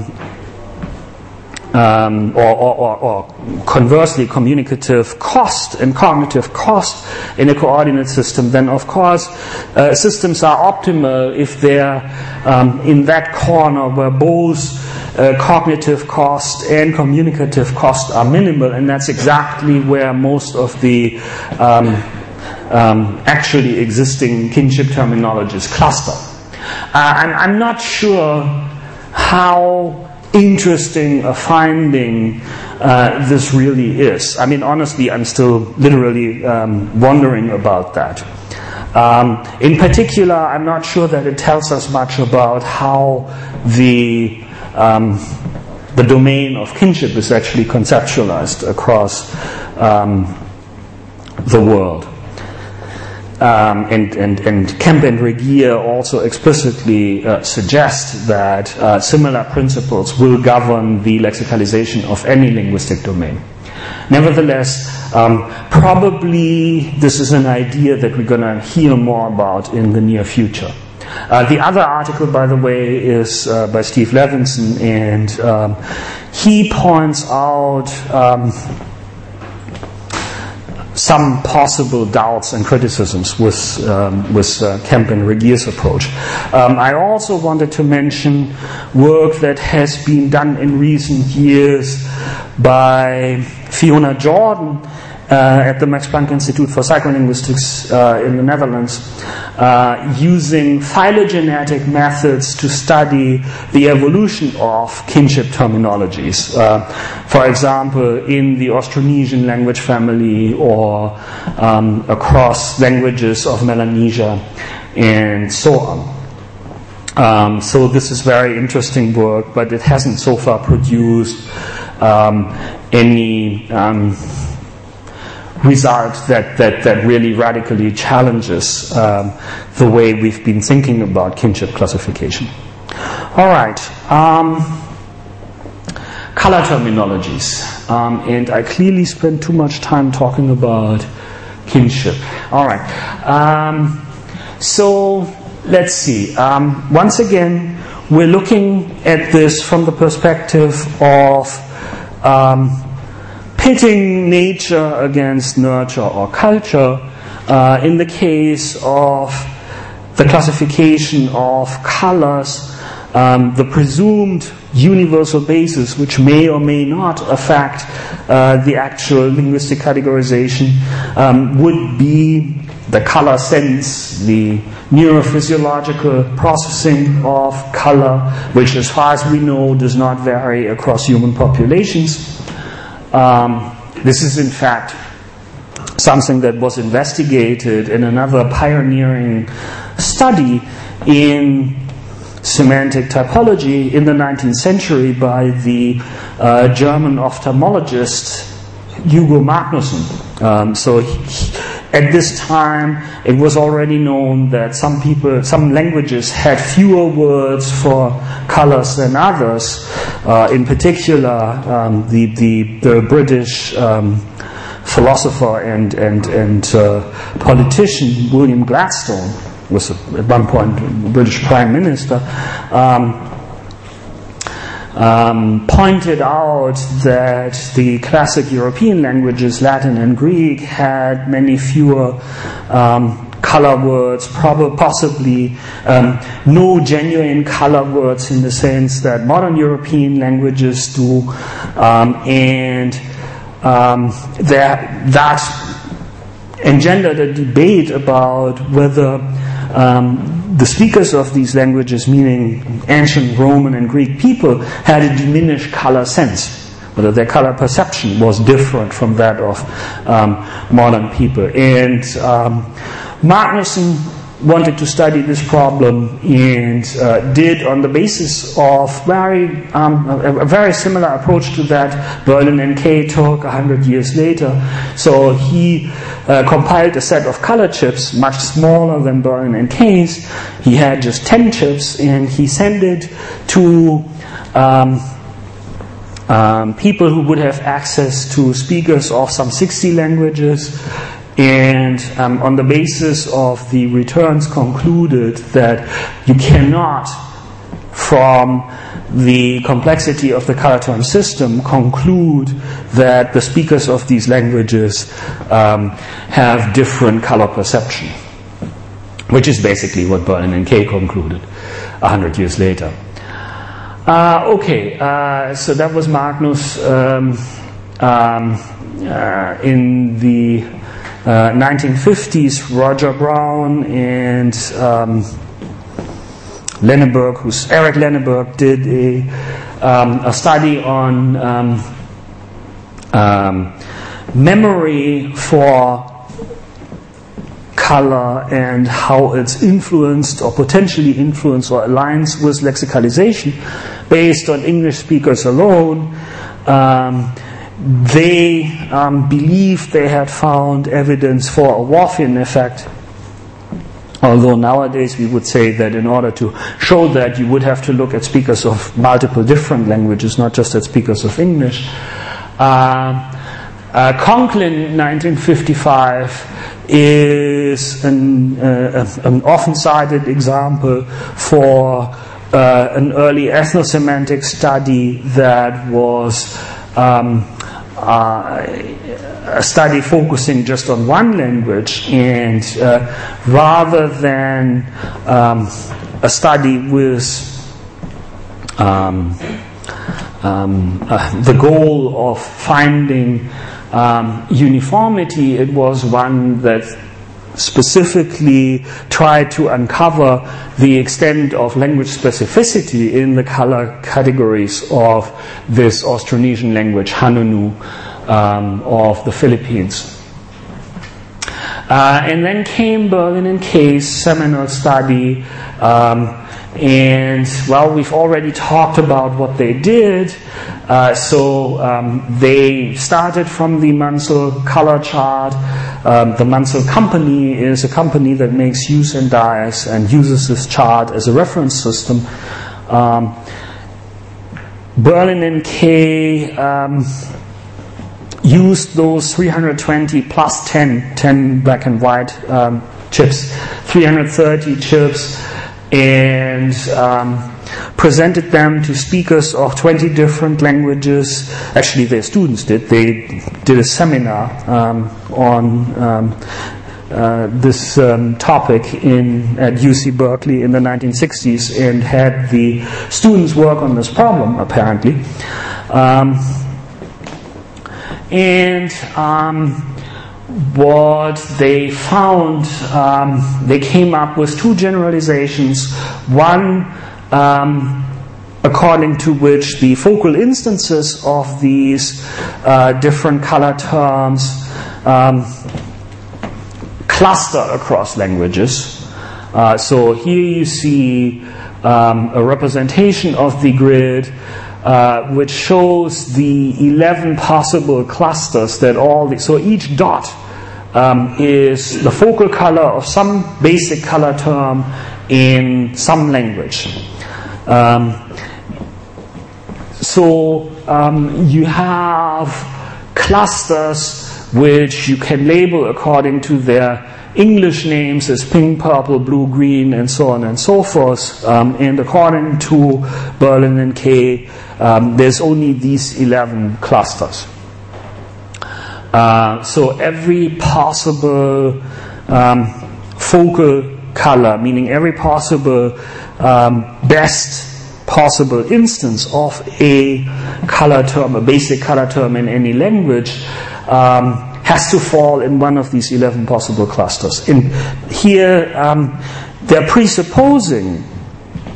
um, or, or, or conversely communicative cost and cognitive cost in a coordinate system, then of course uh, systems are optimal if they're um, in that corner where both Uh, cognitive cost and communicative cost are minimal, and that's exactly where most of the um, um, actually existing kinship terminologies cluster. Uh, and I'm not sure how interesting a finding uh, this really is. I mean, honestly, I'm still literally um, wondering about that. Um, in particular, I'm not sure that it tells us much about how the Um, the domain of kinship is actually conceptualized across um, the world. Um, and, and, and Kemp and Regier also explicitly uh, suggest that uh, similar principles will govern the lexicalization of any linguistic domain. Nevertheless, um, probably this is an idea that we're going to hear more about in the near future. Uh, the other article, by the way, is uh, by Steve Levinson, and um, he points out um, some possible doubts and criticisms with um, with uh, Kemp and Regier's approach. Um, I also wanted to mention work that has been done in recent years by Fiona Jordan Uh, at the Max Planck Institute for Psycholinguistics uh, in the Netherlands, uh, using phylogenetic methods to study the evolution of kinship terminologies. Uh, for example, in the Austronesian language family, or um, across languages of Melanesia, and so on. Um, so this is very interesting work, but it hasn't so far produced um, any Um, result that, that, that really radically challenges um, the way we've been thinking about kinship classification. All right. Um, color terminologies. Um, and I clearly spent too much time talking about kinship. All right. Um, so let's see. Um, once again, we're looking at this from the perspective of um, pitting nature against nurture or culture. Uh, in the case of the classification of colors, um, the presumed universal basis, which may or may not affect uh, the actual linguistic categorization, um, would be the color sense, the neurophysiological processing of color, which, as far as we know, does not vary across human populations. Um, this is in fact something that was investigated in another pioneering study in semantic typology in the nineteenth century by the uh, German ophthalmologist Hugo Magnusson. Um, so he, at this time, it was already known that some people, some languages had fewer words for colors than others. Uh, in particular, um, the, the the British um, philosopher and and and uh, politician William Gladstone was at one point British Prime Minister. Um, Um, pointed out that the classic European languages, Latin and Greek, had many fewer um, color words, probably, possibly um, no genuine color words in the sense that modern European languages do, um, and um, that, that engendered a debate about whether um, the speakers of these languages, meaning ancient Roman and Greek people, had a diminished color sense, whether their color perception was different from that of um, modern people. And um, Magnusson wanted to study this problem and uh, did, on the basis of very um, a, a very similar approach to that Berlin and Kay took a hundred years later. So he uh, compiled a set of color chips much smaller than Berlin and Kay's. He had just ten chips, and he sent it to um, um, people who would have access to speakers of some sixty languages. And um, on the basis of the returns concluded that you cannot, from the complexity of the color term system, conclude that the speakers of these languages um, have different color perception, which is basically what Berlin and Kay concluded a hundred years later. Uh, okay, uh, so that was Magnus um, um, uh, in the Uh, nineteen fifties. Roger Brown and um, Lenneberg, who's Eric Lenneberg, did a um, a study on um, um, memory for color and how it's influenced or potentially influenced or aligns with lexicalization based on English speakers alone. Um, They um, believed they had found evidence for a Whorfian effect, although nowadays we would say that in order to show that, you would have to look at speakers of multiple different languages, not just at speakers of English. Uh, uh, Conklin, nineteen fifty-five, is an, uh, an often cited example for uh, an early ethnosemantic study that was Um, uh, a study focusing just on one language, and uh, rather than um, a study with um, um, uh, the goal of finding um, uniformity, it was one that specifically tried to uncover the extent of language specificity in the color categories of this Austronesian language, Hanunoo, um, of the Philippines. Uh, and then came Berlin and Kay's seminal study, um, and well, we've already talked about what they did. Uh, so um, they started from the Munsell color chart. Um, the Munsell company is a company that makes use and dies and uses this chart as a reference system. Um, Berlin and Kay um, used those three hundred twenty plus ten, ten black and white um, chips, three hundred thirty chips, and um, presented them to speakers of twenty different languages. Actually, their students did. They did a seminar um, on um, uh, this um, topic in at U C Berkeley in the nineteen sixties, and had the students work on this problem, apparently. Um, and um, what they found, um, they came up with two generalizations. One, Um, according to which the focal instances of these uh, different color terms um, cluster across languages. Uh, so here you see um, a representation of the grid uh, which shows the eleven possible clusters that all the, so each dot um, is the focal color of some basic color term in some language. Um, so um, you have clusters which you can label according to their English names as pink, purple, blue, green, and so on and so forth. Um, and according to Berlin and Kay, um, there's only these eleven clusters. Uh, so every possible um, focal color, meaning every possible um, best possible instance of a color term, a basic color term in any language, um, has to fall in one of these eleven possible clusters. And here um, they're presupposing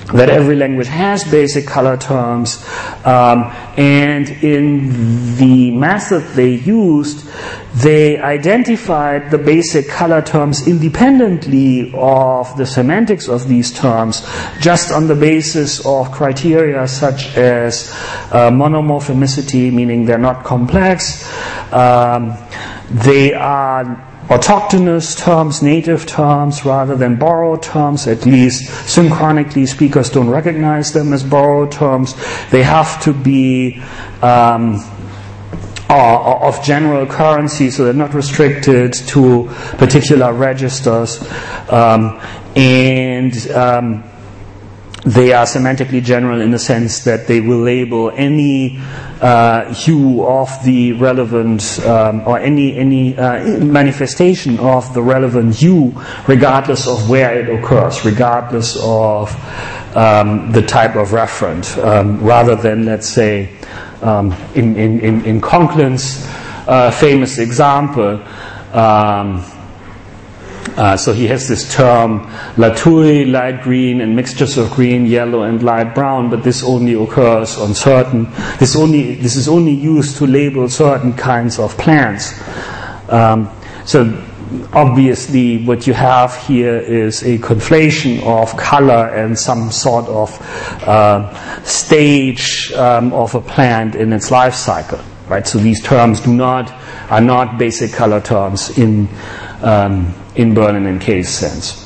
that every language has basic color terms, um, and in the method they used, they identified the basic color terms independently of the semantics of these terms, just on the basis of criteria such as uh, monomorphemicity, meaning they're not complex, um, they are autochthonous terms, native terms, rather than borrowed terms. At least synchronically, speakers don't recognize them as borrowed terms. They have to be um, of general currency, so they're not restricted to particular registers, um, and um, they are semantically general in the sense that they will label any uh, hue of the relevant um, or any any uh, manifestation of the relevant hue, regardless of where it occurs, regardless of um, the type of referent, um, rather than, let's say, um, in, in, in, in Conklin's uh, famous example. Um, Uh, so he has this term, latouille, light green, and mixtures of green, yellow, and light brown, but this only occurs on certain, this only, this is only used to label certain kinds of plants. Um, so obviously what you have here is a conflation of color and some sort of uh, stage um, of a plant in its life cycle, right? So these terms do not, are not basic color terms in um, in Berlin and Kay's sense.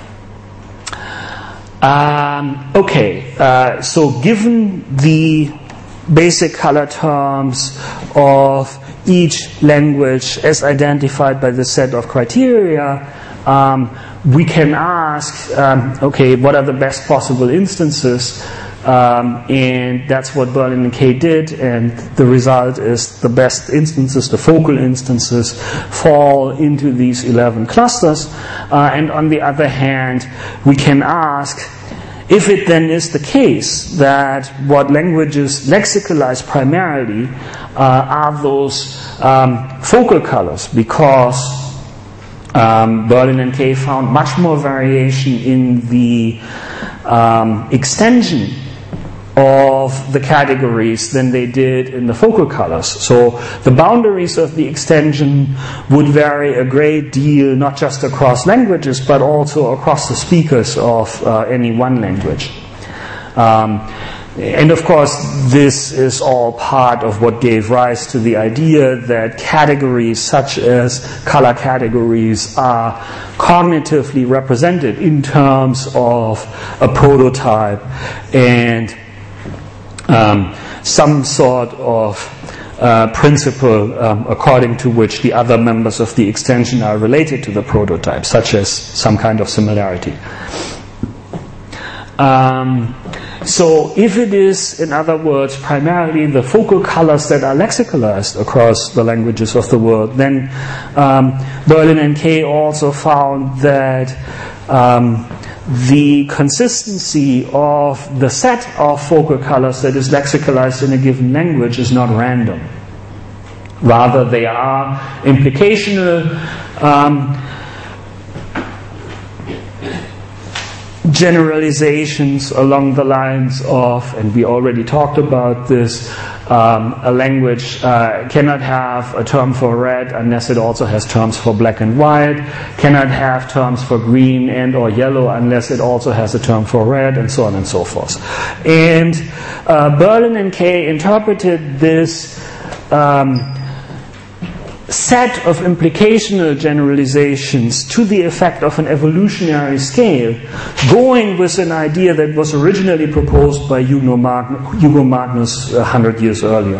Um, okay, uh, so given the basic color terms of each language as identified by the set of criteria, um, we can ask, um, okay, what are the best possible instances? Um, and that's what Berlin and Kay did, and the result is the best instances, the focal instances, fall into these eleven clusters. Uh, and on the other hand, we can ask, if it then is the case that what languages lexicalize primarily uh, are those um, focal colors, because um, Berlin and Kay found much more variation in the um, extension of the categories than they did in the focal colors. So the boundaries of the extension would vary a great deal, not just across languages, but also across the speakers of uh, any one language. Um, and of course, this is all part of what gave rise to the idea that categories such as color categories are cognitively represented in terms of a prototype and Um, some sort of uh, principle um, according to which the other members of the extension are related to the prototype, such as some kind of similarity. Um, so if it is, in other words, primarily the focal colors that are lexicalized across the languages of the world, then um, Berlin and Kay also found that um, the consistency of the set of focal colors that is lexicalized in a given language is not random. Rather, they are implicational um, generalizations along the lines of, and we already talked about this, um, a language uh, cannot have a term for red unless it also has terms for black and white, cannot have terms for green and or yellow unless it also has a term for red, and so on and so forth. And uh, Berlin and Kay interpreted this um, set of implicational generalizations to the effect of an evolutionary scale, going with an idea that was originally proposed by Hugo Magnus, Hugo Magnus a hundred years earlier.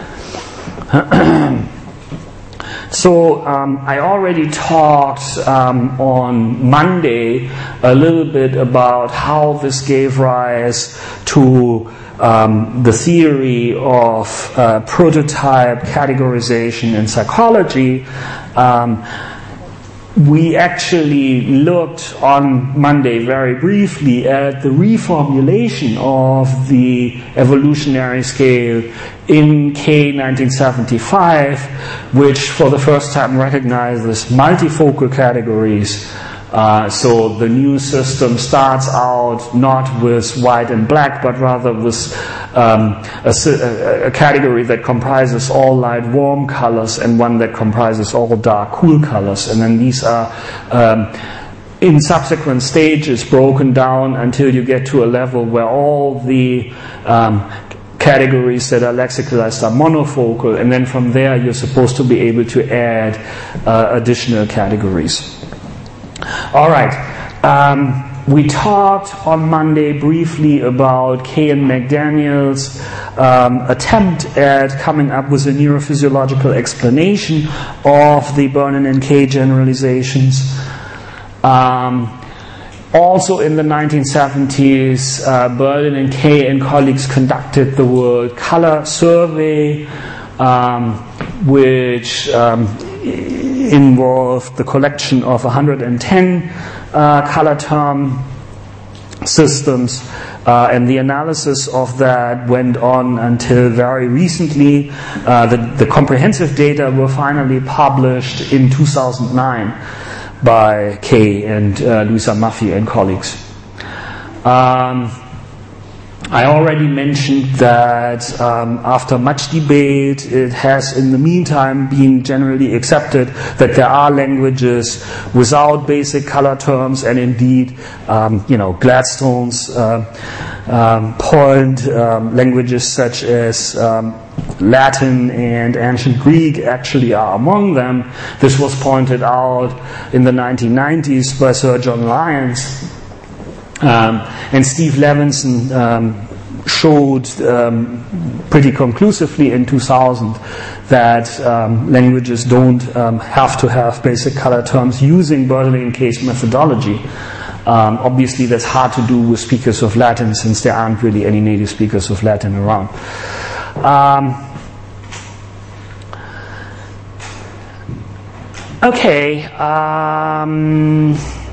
So um, I already talked um, on Monday a little bit about how this gave rise to Um, the theory of uh, prototype categorization in psychology. Um, we actually looked on Monday very briefly at the reformulation of the evolutionary scale in Kay nineteen seventy-five, which for the first time recognizes multifocal categories Uh, so the new system starts out not with white and black, but rather with um, a, a, a category that comprises all light warm colors and one that comprises all dark cool colors. And then these are um, in subsequent stages broken down until you get to a level where all the um, categories that are lexicalized are monofocal, and then from there you're supposed to be able to add uh, additional categories. All right. Um, we talked on Monday briefly about Kay and McDaniel's um, attempt at coming up with a neurophysiological explanation of the Berlin and Kay generalizations. Um, also in the nineteen seventies, uh, Berlin and Kay and colleagues conducted the World Color Survey, um, which um, involved the collection of one hundred ten uh, color term systems, uh, and the analysis of that went on until very recently. Uh, the, the comprehensive data were finally published in two thousand nine by Kay and uh, Luisa Maffei and colleagues. Um, I already mentioned that um, after much debate, it has in the meantime been generally accepted that there are languages without basic color terms, and indeed, um, you know, Gladstone's uh, um, point, um, languages such as um, Latin and ancient Greek actually are among them. This was pointed out in the nineteen nineties by Sir John Lyons. Um, and Steve Levinson um, showed um, pretty conclusively in two thousand that um, languages don't um, have to have basic color terms using Bernoulli and Kay's methodology. Um, obviously, that's hard to do with speakers of Latin, since there aren't really any native speakers of Latin around. Um, okay, um,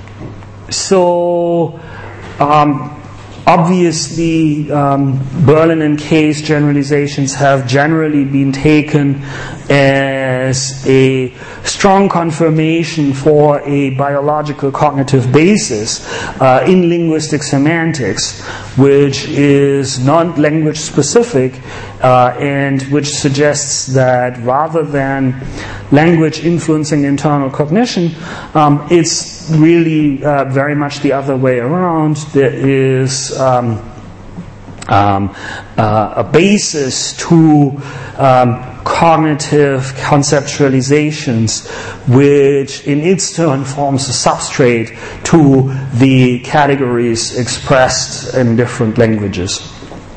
so. Um, Obviously, um, Berlin and Kay's generalizations have generally been taken as a strong confirmation for a biological cognitive basis uh, in linguistic semantics, which is non-language specific uh, and which suggests that rather than language influencing internal cognition, um, it's really uh, very much the other way around. There is um, um, uh, a basis to um, cognitive conceptualizations, which in its turn forms a substrate to the categories expressed in different languages.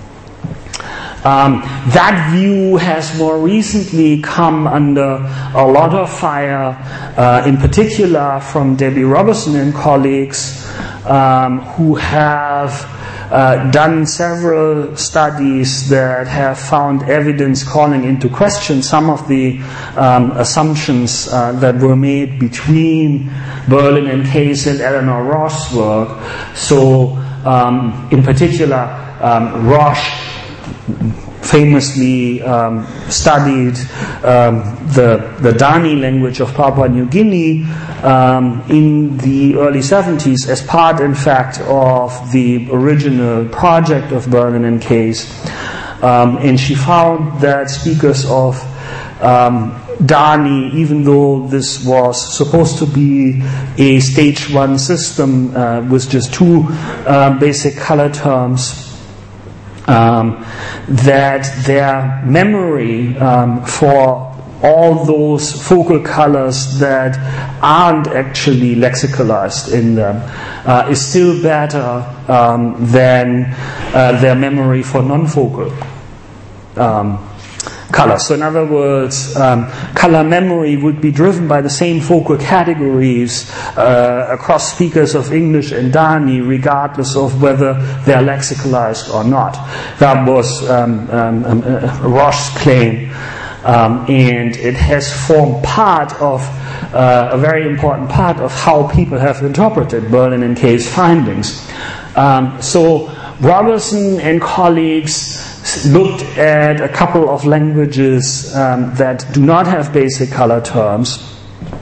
Um, that view has more recently come under a lot of fire, uh, in particular from Debbie Robertson and colleagues, um, who have uh, done several studies that have found evidence calling into question some of the um, assumptions uh, that were made between Berlin and Kay's and Eleanor Rosch's work. So, um, in particular, um, Rosch famously um, studied um, the the Dani language of Papua New Guinea um, in the early seventies as part, in fact, of the original project of Berlin and Kay's. Um, and she found that speakers of um, Dani, even though this was supposed to be a stage one system uh, with just two uh, basic color terms, Um, that their memory um, for all those focal colors that aren't actually lexicalized in them uh, is still better um, than uh, their memory for non-focal um, colors. So in other words, um, color memory would be driven by the same focal categories uh, across speakers of English and Dani, regardless of whether they're lexicalized or not. That was um, um, um, uh, Rosch's claim, um, and it has formed part of uh, a very important part of how people have interpreted Berlin and Kay's findings. Um, so Robertson and colleagues looked at a couple of languages um, that do not have basic color terms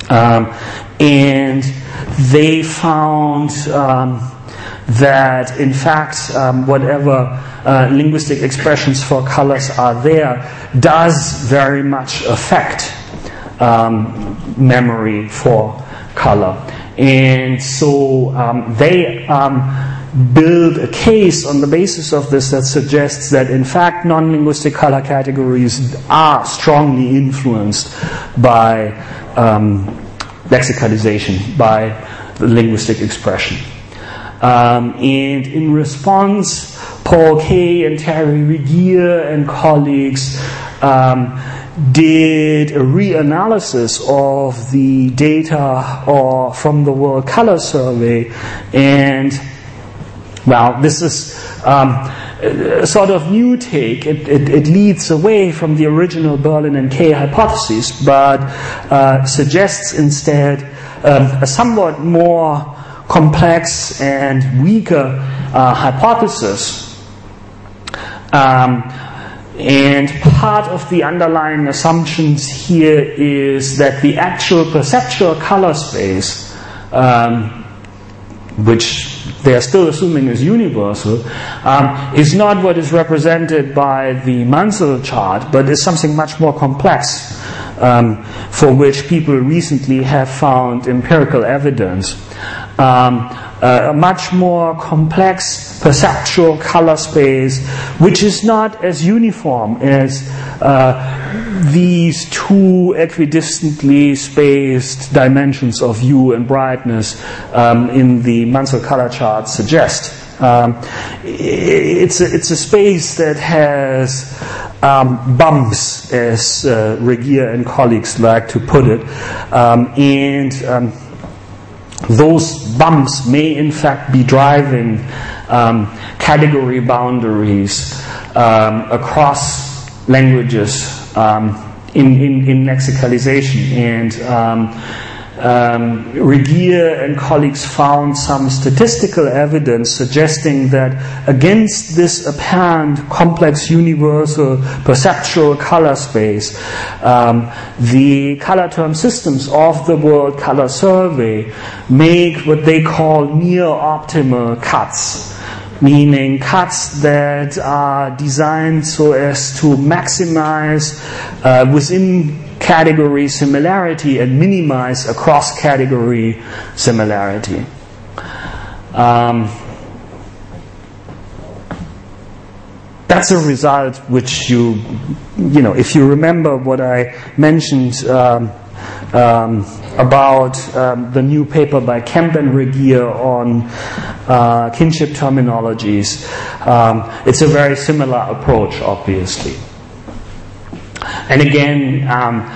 Um, and they found um, that, in fact, um, whatever uh, linguistic expressions for colors are there does very much affect um, memory for color. And so um, they um, build a case on the basis of this that suggests that, in fact, non-linguistic color categories are strongly influenced by um, lexicalization, by the linguistic expression. Um, and in response, Paul Kay and Terry Regier and colleagues um, did a reanalysis of the data or from the World Color Survey, and well, this is um, a sort of new take. It, it, it leads away from the original Berlin and Kay hypotheses, but uh, suggests instead um, a somewhat more complex and weaker uh, hypothesis. Um, and part of the underlying assumptions here is that the actual perceptual color space, um, which they are still assuming is universal, um, is not what is represented by the Munsell chart, but is something much more complex, um, for which people recently have found empirical evidence. Um, uh, a much more complex perceptual color space, which is not as uniform as uh, these two equidistantly spaced dimensions of hue and brightness um, in the Munsell color chart suggest. Um, it's, a, it's a space that has um, bumps, as uh, Regier and colleagues like to put it, um, and um, those bumps may in fact be driving um, category boundaries um, across languages um, in, in, in lexicalization. And um, um, Regier and colleagues found some statistical evidence suggesting that against this apparent complex universal perceptual color space, um, the color term systems of the World Color Survey make what they call near optimal cuts, meaning cuts that are designed so as to maximize uh, within category similarity and minimize across category similarity. Um, that's a result which you, you know, if you remember what I mentioned um, um, about um, the new paper by Kemp and Regier on uh, kinship terminologies, um, it's a very similar approach, obviously. And again, um,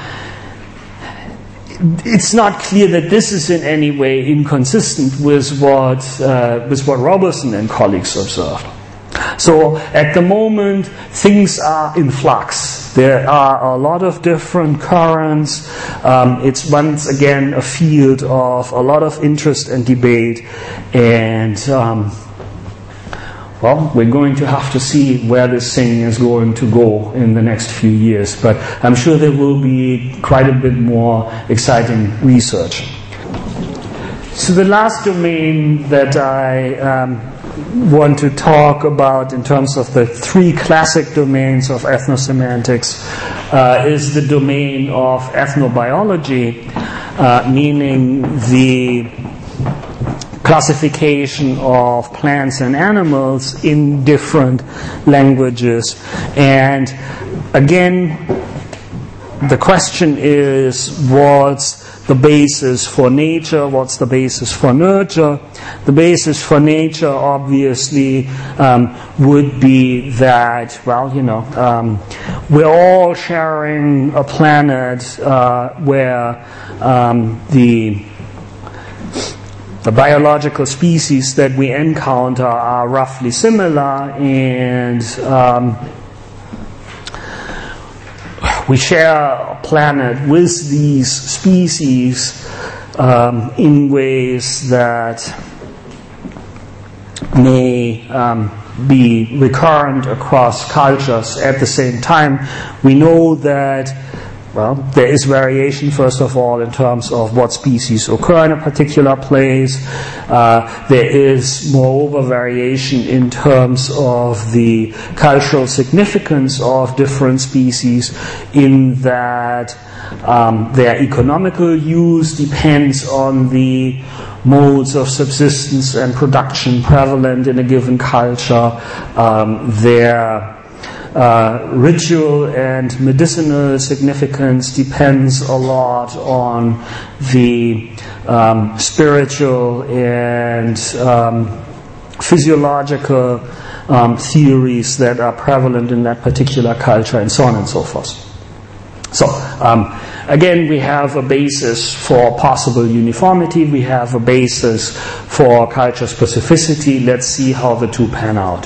it's not clear that this is in any way inconsistent with what uh, with what Roberson and colleagues observed. So at the moment, things are in flux. There are a lot of different currents. Um, it's once again a field of a lot of interest and debate, and um, well, we're going to have to see where this thing is going to go in the next few years. But I'm sure there will be quite a bit more exciting research. So the last domain that I um, want to talk about in terms of the three classic domains of ethnosemantics uh, is the domain of ethnobiology, uh, meaning the classification of plants and animals in different languages. And again, the question is, what's the basis for nature? What's the basis for nurture? The basis for nature, obviously, um, would be that, well, you know, um, we're all sharing a planet uh, where um, the The biological species that we encounter are roughly similar, and um, we share a planet with these species um, in ways that may um, be recurrent across cultures. At the same time, we know that Well, there is variation, first of all, in terms of what species occur in a particular place. Uh, there is, moreover, variation in terms of the cultural significance of different species, in that um, their economical use depends on the modes of subsistence and production prevalent in a given culture. Um, their Uh, ritual and medicinal significance depends a lot on the um, spiritual and um, physiological um, theories that are prevalent in that particular culture, and so on and so forth. So, um, again, we have a basis for possible uniformity, we have a basis for culture specificity. Let's see how the two pan out.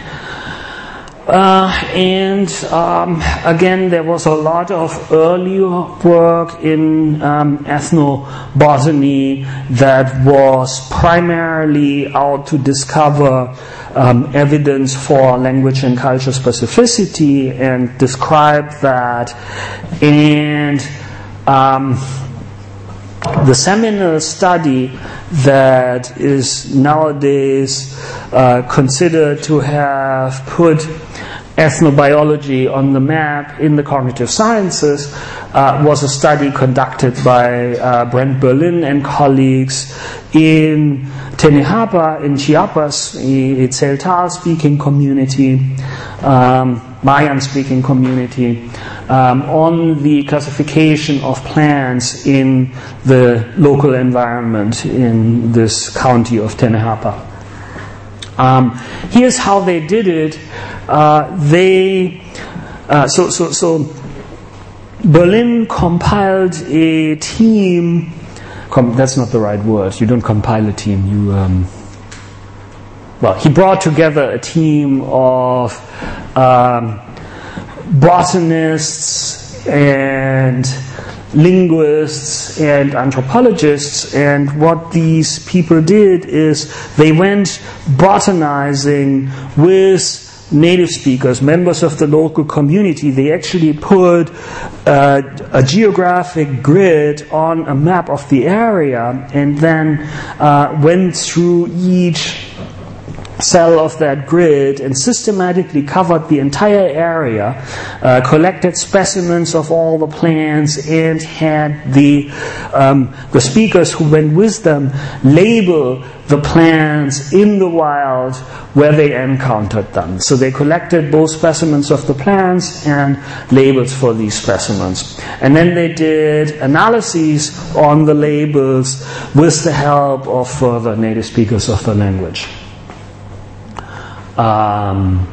Uh, and um, again, there was a lot of earlier work in um, ethnobotany that was primarily out to discover um, evidence for language and culture specificity, and describe that. And um, the seminal study that is nowadays uh, considered to have put ethnobiology on the map in the cognitive sciences uh, was a study conducted by uh, Brent Berlin and colleagues in Tenehapa in Chiapas, a Tzeltal-speaking community, um, Mayan-speaking community, um, on the classification of plants in the local environment in this county of Tenehapa. Um, here's how they did it. Uh, they uh, so so so Berlin compiled a team. Com- that's not the right word. You don't compile a team. You um, well, he brought together a team of um, botanists and linguists and anthropologists, and what these people did is they went botanizing with native speakers, members of the local community. They actually put uh, a geographic grid on a map of the area, and then uh, went through each cell of that grid and systematically covered the entire area, uh, collected specimens of all the plants, and had the um, the speakers who went with them label the plants in the wild where they encountered them. So they collected both specimens of the plants and labels for these specimens. And then they did analyses on the labels with the help of further native speakers of the language. Um,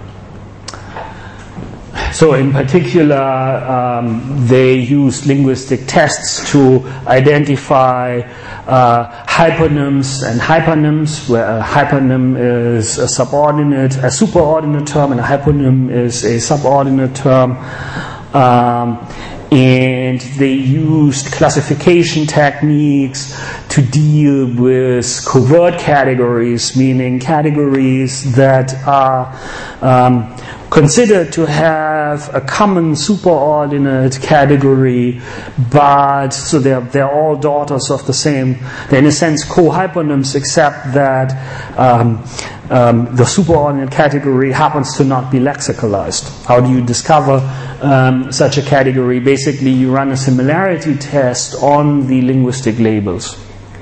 so in particular, um, they used linguistic tests to identify uh, hyponyms and hypernyms, where a hypernym is a subordinate, a superordinate term, and a hyponym is a subordinate term. Um, and they used classification techniques to deal with covert categories, meaning categories that are um, considered to have a common superordinate category, but so they're they're all daughters of the same. They're in a sense co-hyponyms, except that um, um, the superordinate category happens to not be lexicalized. How do you discover um, such a category? Basically, you run a similarity test on the linguistic labels.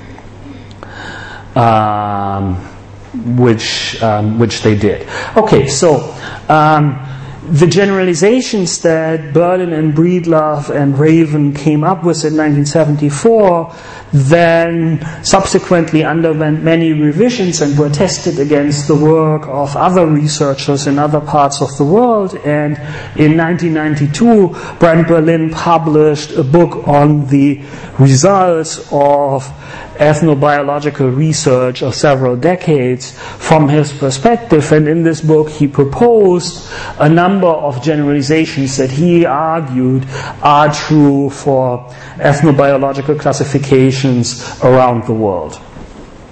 Um, which um, which they did. Okay, so um, the generalizations that Berlin and Breedlove and Raven came up with in nineteen seventy-four then subsequently underwent many revisions and were tested against the work of other researchers in other parts of the world. And in nineteen ninety-two, Brent Berlin published a book on the results of ethnobiological research of several decades from his perspective. And in this book he proposed a number of generalizations that he argued are true for ethnobiological classifications around the world.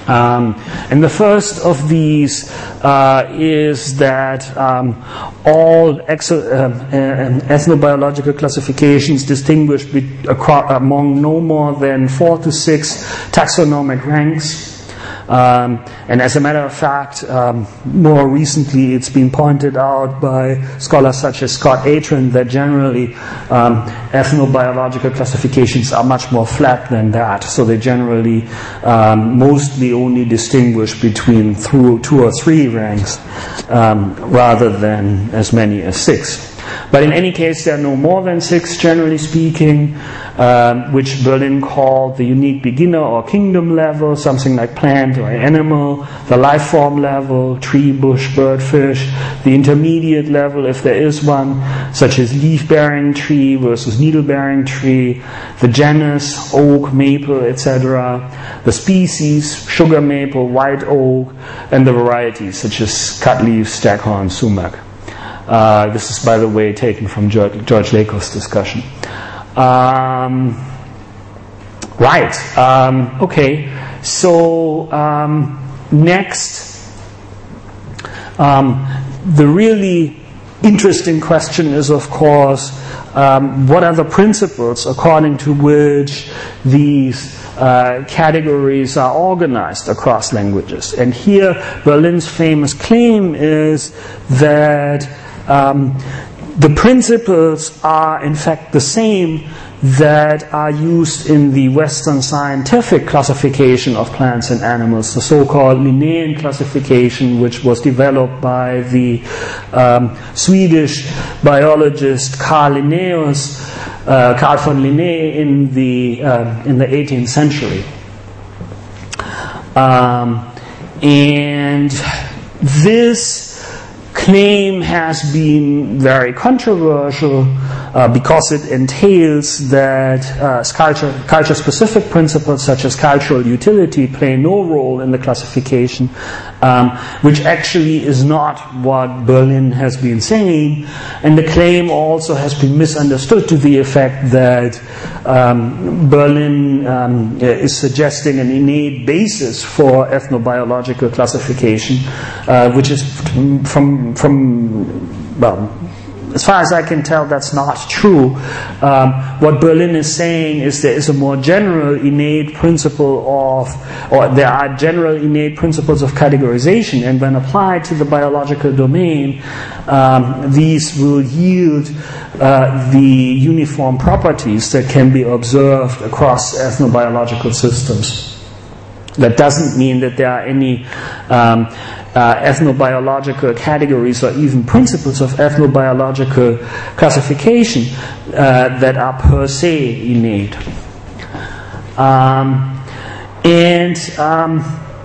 Um, and the first of these uh, is that um, all exo- uh, uh, ethnobiological classifications distinguish be- acro- among no more than four to six taxonomic ranks. Um, and as a matter of fact, um, more recently it's been pointed out by scholars such as Scott Atran that generally um, ethnobiological classifications are much more flat than that. So they generally um, mostly only distinguish between through two or three ranks um, rather than as many as six. But in any case, there are no more than six, generally speaking, um, which Berlin called the unique beginner or kingdom level, something like plant or animal, the life form level, tree, bush, bird, fish, the intermediate level, if there is one, such as leaf-bearing tree versus needle-bearing tree, the genus, oak, maple, et cetera, the species, sugar maple, white oak, and the varieties, such as cutleaf, staghorn, sumac. Uh, this is, by the way, taken from George, George Lakoff's discussion. Um, right. Um, okay. So um, next, um, the really interesting question is, of course, um, what are the principles according to which these Uh, categories are organized across languages? And here Berlin's famous claim is that um, the principles are in fact the same that are used in the Western scientific classification of plants and animals, the so-called Linnaean classification, which was developed by the um, Swedish biologist Carl Linnaeus, uh, Carl von Linné in the uh, in the eighteenth century. Um, and this claim has been very controversial uh, because it entails that uh, culture, culture-specific principles such as cultural utility play no role in the classification, um, which actually is not what Berlin has been saying. And the claim also has been misunderstood to the effect that um, Berlin um, is suggesting an innate basis for ethnobiological classification, uh, which is from From, well, as far as I can tell, that's not true. Um, what Berlin is saying is there is a more general innate principle of, or there are general innate principles of categorization, and when applied to the biological domain, um, these will yield uh, the uniform properties that can be observed across ethnobiological systems. That doesn't mean that there are any um, uh, ethnobiological categories or even principles of ethnobiological classification uh, that are per se innate. Um, and um,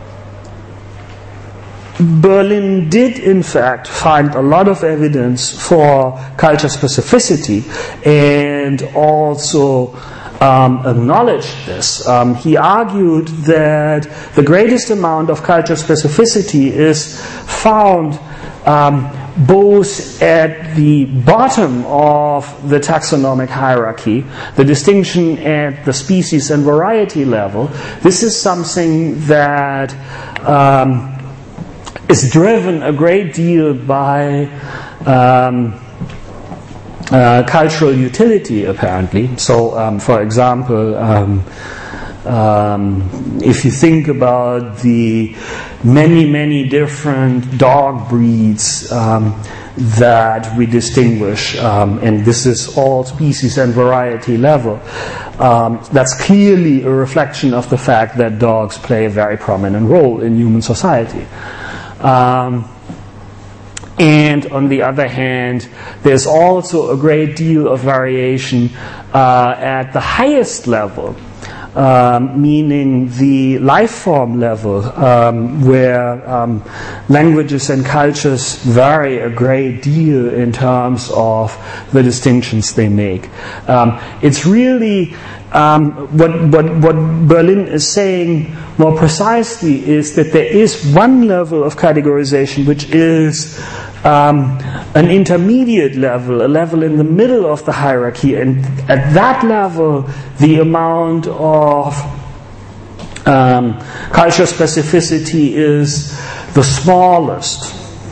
Berlin did, in fact, find a lot of evidence for culture specificity and also Um, acknowledged this. Um, he argued that the greatest amount of culture specificity is found um, both at the bottom of the taxonomic hierarchy, the distinction at the species and variety level. This is something that um, is driven a great deal by um, Uh, cultural utility, apparently. So, um, for example, um, um, if you think about the many, many different dog breeds um, that we distinguish, um, and this is all species and variety level, um, that's clearly a reflection of the fact that dogs play a very prominent role in human society. Um, And on the other hand, there's also a great deal of variation uh, at the highest level, um, meaning the life form level, um, where um, languages and cultures vary a great deal in terms of the distinctions they make. Um, it's really um, what, what, what Berlin is saying more precisely is that there is one level of categorization which is um, an intermediate level, a level in the middle of the hierarchy, and at that level the amount of um, culture specificity is the smallest.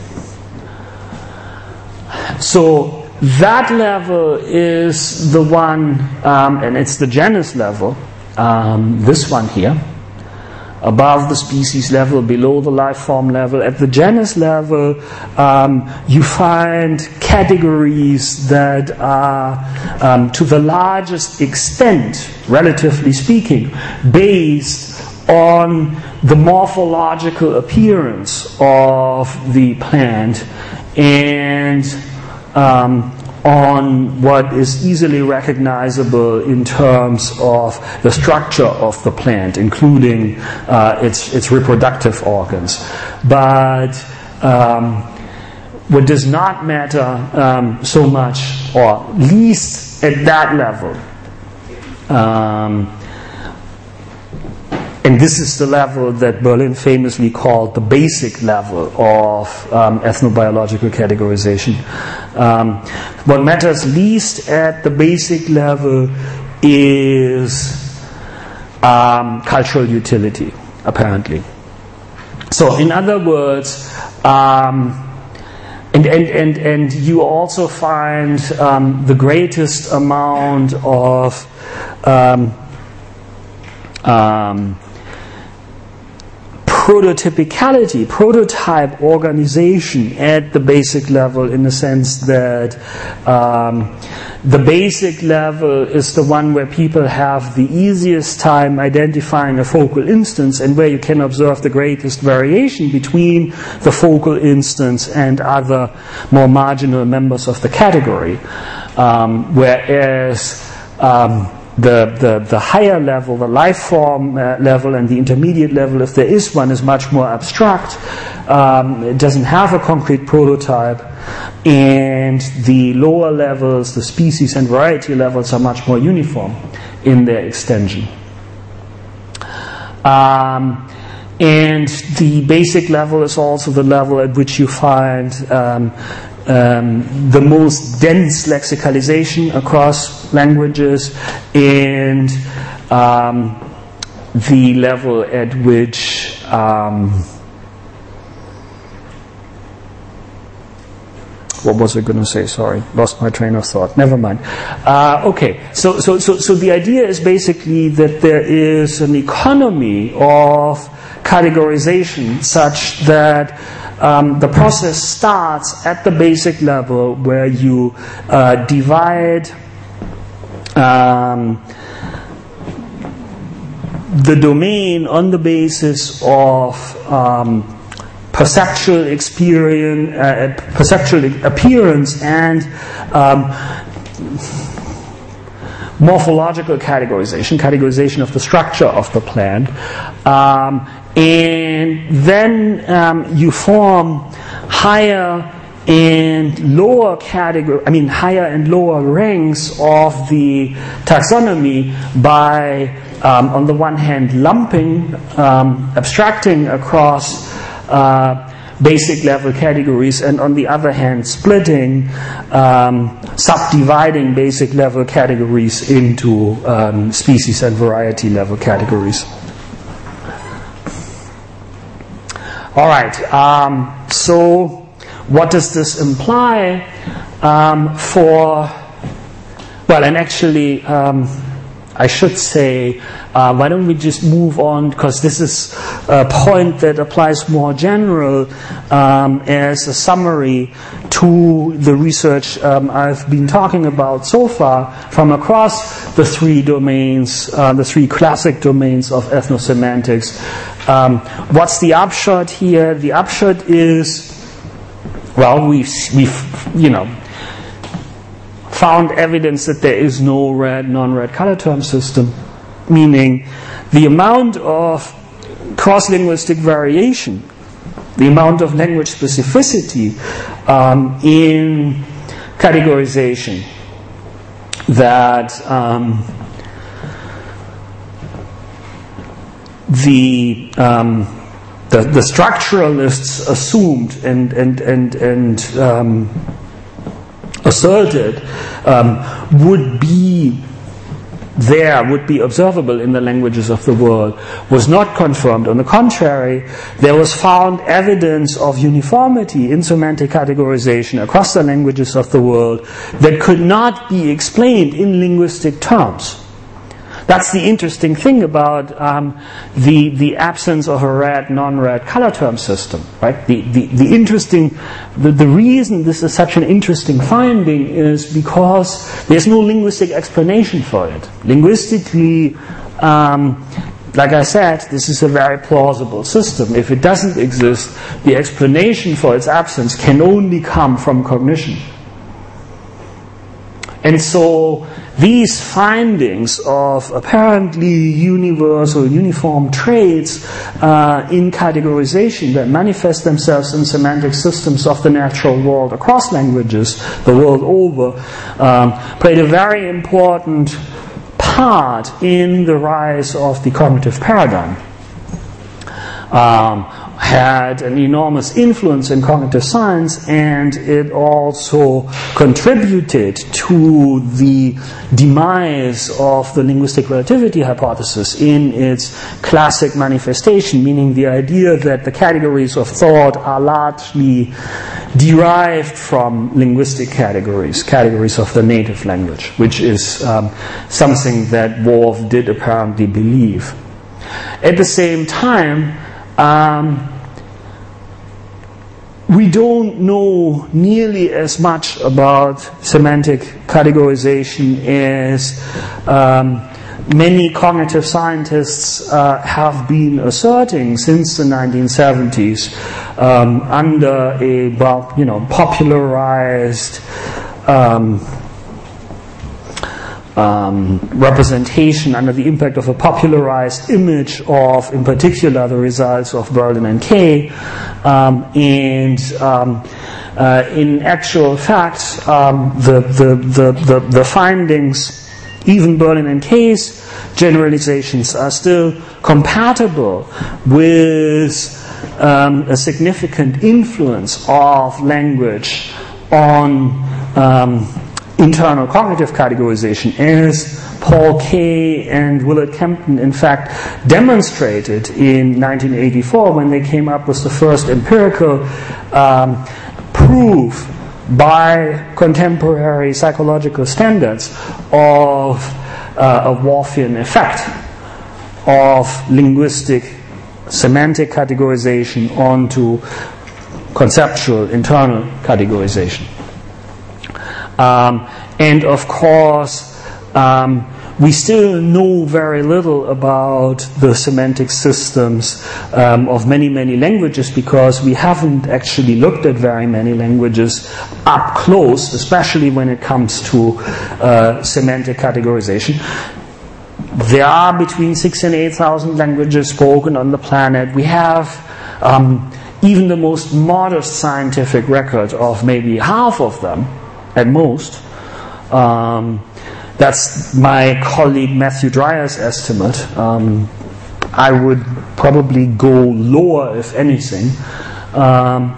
So that level is the one, um, and it's the genus level, um, this one here, above the species level, below the life form level. At the genus level, um, you find categories that are, um, to the largest extent, relatively speaking, based on the morphological appearance of the plant and um, on what is easily recognizable in terms of the structure of the plant, including uh, its its reproductive organs. But um, what does not matter um, so much, or least at that level, um, and this is the level that Berlin famously called the basic level of um, ethnobiological categorization. Um, what matters least at the basic level is um, cultural utility, apparently. So, in other words, um, and, and, and, and you also find um, the greatest amount of um, um, prototypicality, prototype organization at the basic level, in the sense that um, the basic level is the one where people have the easiest time identifying a focal instance and where you can observe the greatest variation between the focal instance and other more marginal members of the category. Um, whereas um, The, the, the higher level, the life form uh, level, and the intermediate level, if there is one, is much more abstract. Um, it doesn't have a concrete prototype. And the lower levels, the species and variety levels, are much more uniform in their extension. Um, and the basic level is also the level at which you find um, Um, the most dense lexicalization across languages, and um, the level at which um, what was I going to say? Sorry, lost my train of thought. Never mind. Uh, okay, so so so so the idea is basically that there is an economy of categorization such that Um, the process starts at the basic level, where you uh, divide um, the domain on the basis of um, perceptual experience, uh, perceptual appearance, and um, morphological categorization, categorization of the structure of the plant. Um, And then um, you form higher and lower category, I mean higher and lower ranks of the taxonomy by, um, on the one hand, lumping, um, abstracting across uh, basic level categories, and on the other hand, splitting, um, subdividing basic level categories into um, species and variety level categories. All right, um, so what does this imply um, for, well, and actually, um, I should say, uh, why don't we just move on, because this is a point that applies more general um, as a summary to the research um, I've been talking about so far from across the three domains, uh, the three classic domains of ethnosemantics. Um, what's the upshot here? The upshot is, well, we've, we've, you know, found evidence that there is no red, non-red color term system, meaning the amount of cross-linguistic variation, the amount of language specificity um, in categorization that um, the, um, the the structuralists assumed and and and and um, asserted um, would be there would be observable in the languages of the world was not confirmed. On the contrary, there was found evidence of uniformity in semantic categorization across the languages of the world that could not be explained in linguistic terms. That's the interesting thing about um, the the absence of a red, non-red color term system, right? The the, the interesting, the, the reason this is such an interesting finding is because there's no linguistic explanation for it. Linguistically, um, like I said, this is a very plausible system. If it doesn't exist, the explanation for its absence can only come from cognition. And so these findings of apparently universal, uniform traits uh, in categorization that manifest themselves in semantic systems of the natural world across languages, the world over, um, played a very important part in the rise of the cognitive paradigm. Um, had an enormous influence in cognitive science, and it also contributed to the demise of the linguistic relativity hypothesis in its classic manifestation, meaning the idea that the categories of thought are largely derived from linguistic categories, categories of the native language, which is um, something that Wolff did apparently believe. At the same time, um, we don't know nearly as much about semantic categorization as um, many cognitive scientists uh, have been asserting since the nineteen seventies um, under a, well, you know, popularized um, Um, representation, under the impact of a popularized image of, in particular, the results of Berlin and Kay. Um, and um, uh, in actual fact, um, the, the, the, the, the findings, even Berlin and Kay's generalizations, are still compatible with um, a significant influence of language on um, internal cognitive categorization, as Paul Kay and Willard Kempton, in fact, demonstrated in nineteen eighty-four when they came up with the first empirical um, proof by contemporary psychological standards of uh, a Wolffian effect of linguistic semantic categorization onto conceptual internal categorization. Um, and of course, um, we still know very little about the semantic systems um, of many, many languages, because we haven't actually looked at very many languages up close, especially when it comes to uh, semantic categorization. There are between six and eight thousand languages spoken on the planet. We have um, even the most modest scientific record of maybe half of them, at most. Um, that's my colleague Matthew Dreyer's estimate. Um, I would probably go lower, if anything. Um,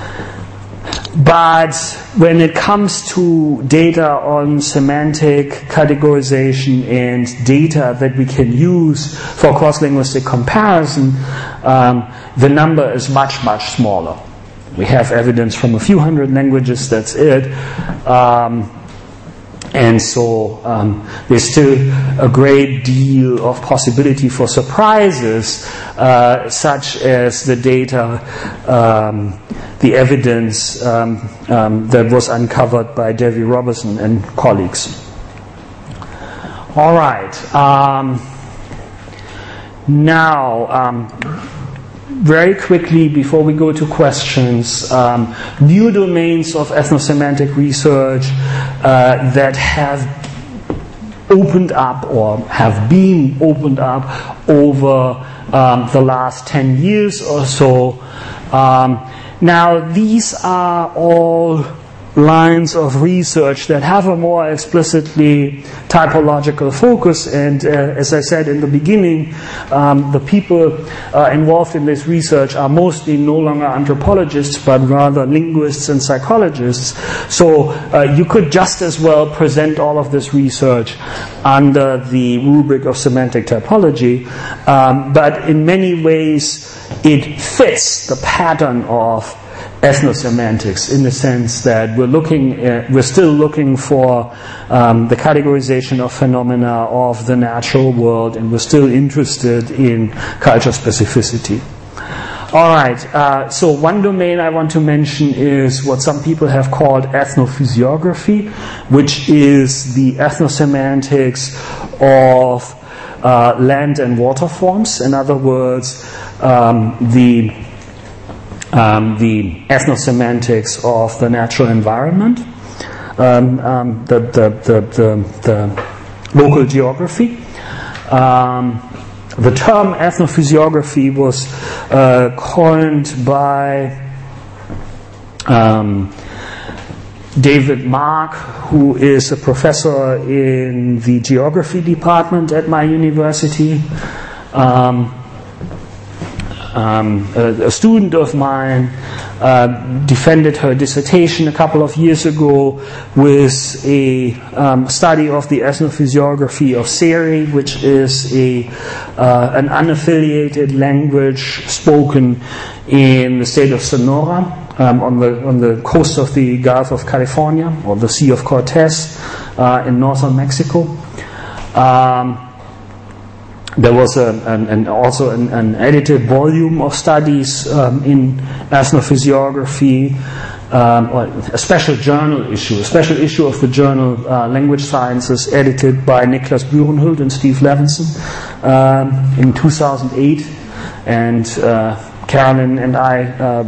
but when it comes to data on semantic categorization and data that we can use for cross-linguistic comparison, um, the number is much, much smaller. We have evidence from a few hundred languages, that's it. Um, and so um, there's still a great deal of possibility for surprises, uh, such as the data, um, the evidence um, um, that was uncovered by Devi Robertson and colleagues. All right. Um, now, um, very quickly, before we go to questions, um, new domains of ethnosemantic research uh, that have opened up or have been opened up over um, the last ten years or so. Um, now, these are all lines of research that have a more explicitly typological focus. And uh, as I said in the beginning, um, the people uh, involved in this research are mostly no longer anthropologists, but rather linguists and psychologists. So uh, you could just as well present all of this research under the rubric of semantic typology, um, but in many ways it fits the pattern of ethnosemantics in the sense that we're looking, at, we're still looking for um, the categorization of phenomena of the natural world, and we're still interested in culture specificity. All right, uh, so one domain I want to mention is what some people have called ethnophysiography, which is the ethnosemantics of uh, land and water forms. In other words, um, the Um, the ethnosemantics of the natural environment, um, um, the, the, the, the, the local geography. Um, the term ethnophysiography was uh, coined by um, David Mark, who is a professor in the geography department at my university. Um, Um, a, a student of mine uh, defended her dissertation a couple of years ago with a um, study of the ethnophysiography of Seri, which is a uh, an unaffiliated language spoken in the state of Sonora, um, on the on the coast of the Gulf of California, or the Sea of Cortez, uh, in northern Mexico. Um, There was a, an, an also an, an edited volume of studies um, in ethnophysiography, um, or a special journal issue, a special issue of the journal uh, Language Sciences, edited by Niklas Burenhult and Steve Levinson um, in two thousand eight, and uh, Carolyn and I uh,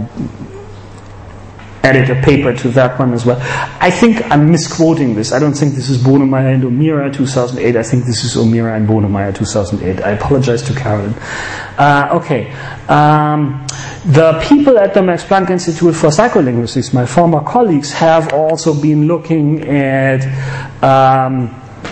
added a paper to that one as well. I think I'm misquoting this. I don't think this is Bonemeyer and O'Meara two thousand eight. I think this is O'Meara and Bonemeyer two thousand eight. I apologize to Carolyn. Uh, okay. Um, the people at the Max Planck Institute for Psycholinguistics, my former colleagues, have also been looking at um,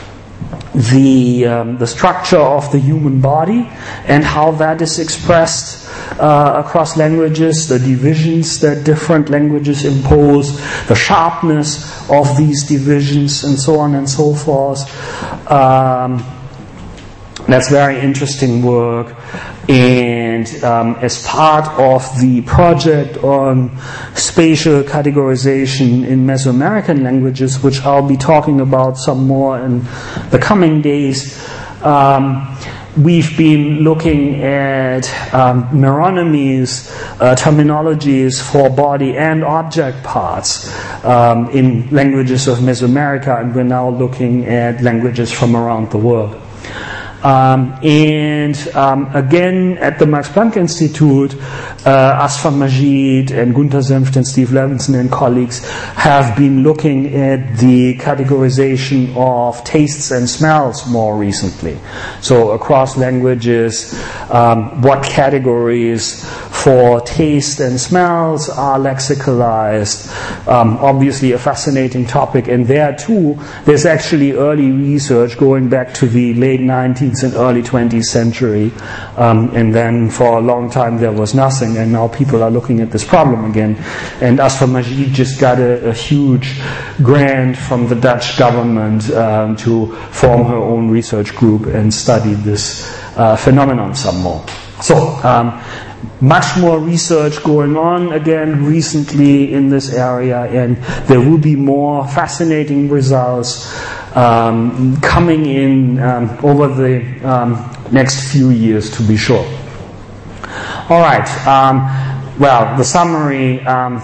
the um, the structure of the human body and how that is expressed Uh, across languages, the divisions that different languages impose, the sharpness of these divisions, and so on and so forth. Um, that's very interesting work. And um, as part of the project on spatial categorization in Mesoamerican languages, which I'll be talking about some more in the coming days, um, we've been looking at um, meronymies, uh, terminologies for body and object parts um, in languages of Mesoamerica, and we're now looking at languages from around the world. Um, and um, again, at the Max Planck Institute, uh, Asfar Majid and Gunther Senft and Steve Levinson and colleagues have been looking at the categorization of tastes and smells more recently. So across languages, um, what categories for taste and smells are lexicalized. Um, obviously a fascinating topic, and there too, there's actually early research going back to the late nineteenth and early twentieth century, um, and then for a long time there was nothing, and now people are looking at this problem again. And Asfar Majid just got a, a huge grant from the Dutch government um, to form her own research group and study this uh, phenomenon some more. So, um, much more research going on again recently in this area, and there will be more fascinating results um, coming in um, over the um, next few years, to be sure. All right. Um, well, the summary. Um,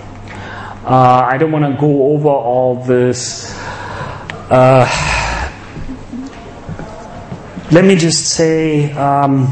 uh, I don't want to go over all this. Uh, let me just say. Um,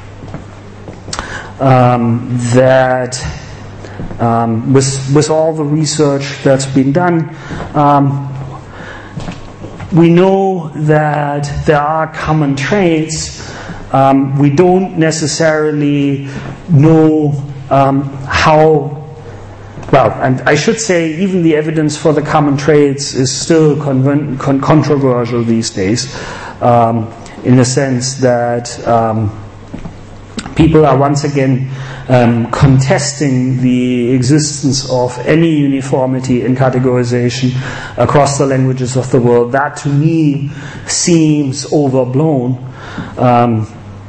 Um, that um, with with all the research that's been done, um, we know that there are common traits. Um, we don't necessarily know um, how well, and I should say even the evidence for the common traits is still con- con- controversial these days, um, in the sense that um, people are once again um, contesting the existence of any uniformity in categorization across the languages of the world. That to me seems overblown. Um,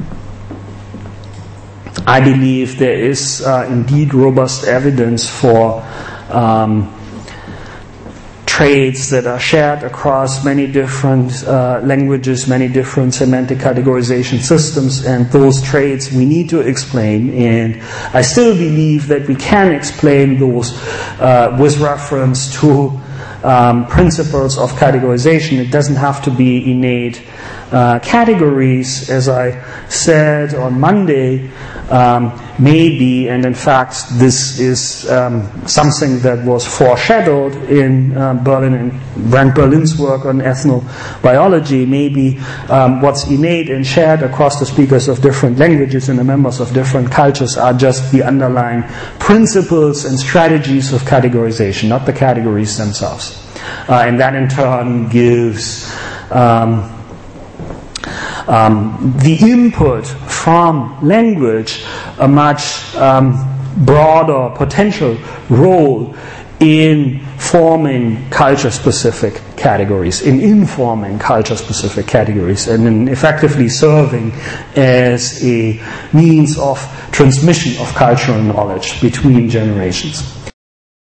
I believe there is uh, indeed robust evidence for um, traits that are shared across many different uh, languages, many different semantic categorization systems, and those traits we need to explain. And I still believe that we can explain those uh, with reference to um, principles of categorization. It doesn't have to be innate uh, categories, as I said on Monday. Um, maybe, and in fact this is um, something that was foreshadowed in uh, Berlin and Frank Berlin's work on ethnobiology, maybe um, what's innate and shared across the speakers of different languages and the members of different cultures are just the underlying principles and strategies of categorization, not the categories themselves. Uh, and that in turn gives um, Um, the input from language a much um, broader potential role in forming culture-specific categories, in informing culture-specific categories, and in effectively serving as a means of transmission of cultural knowledge between generations.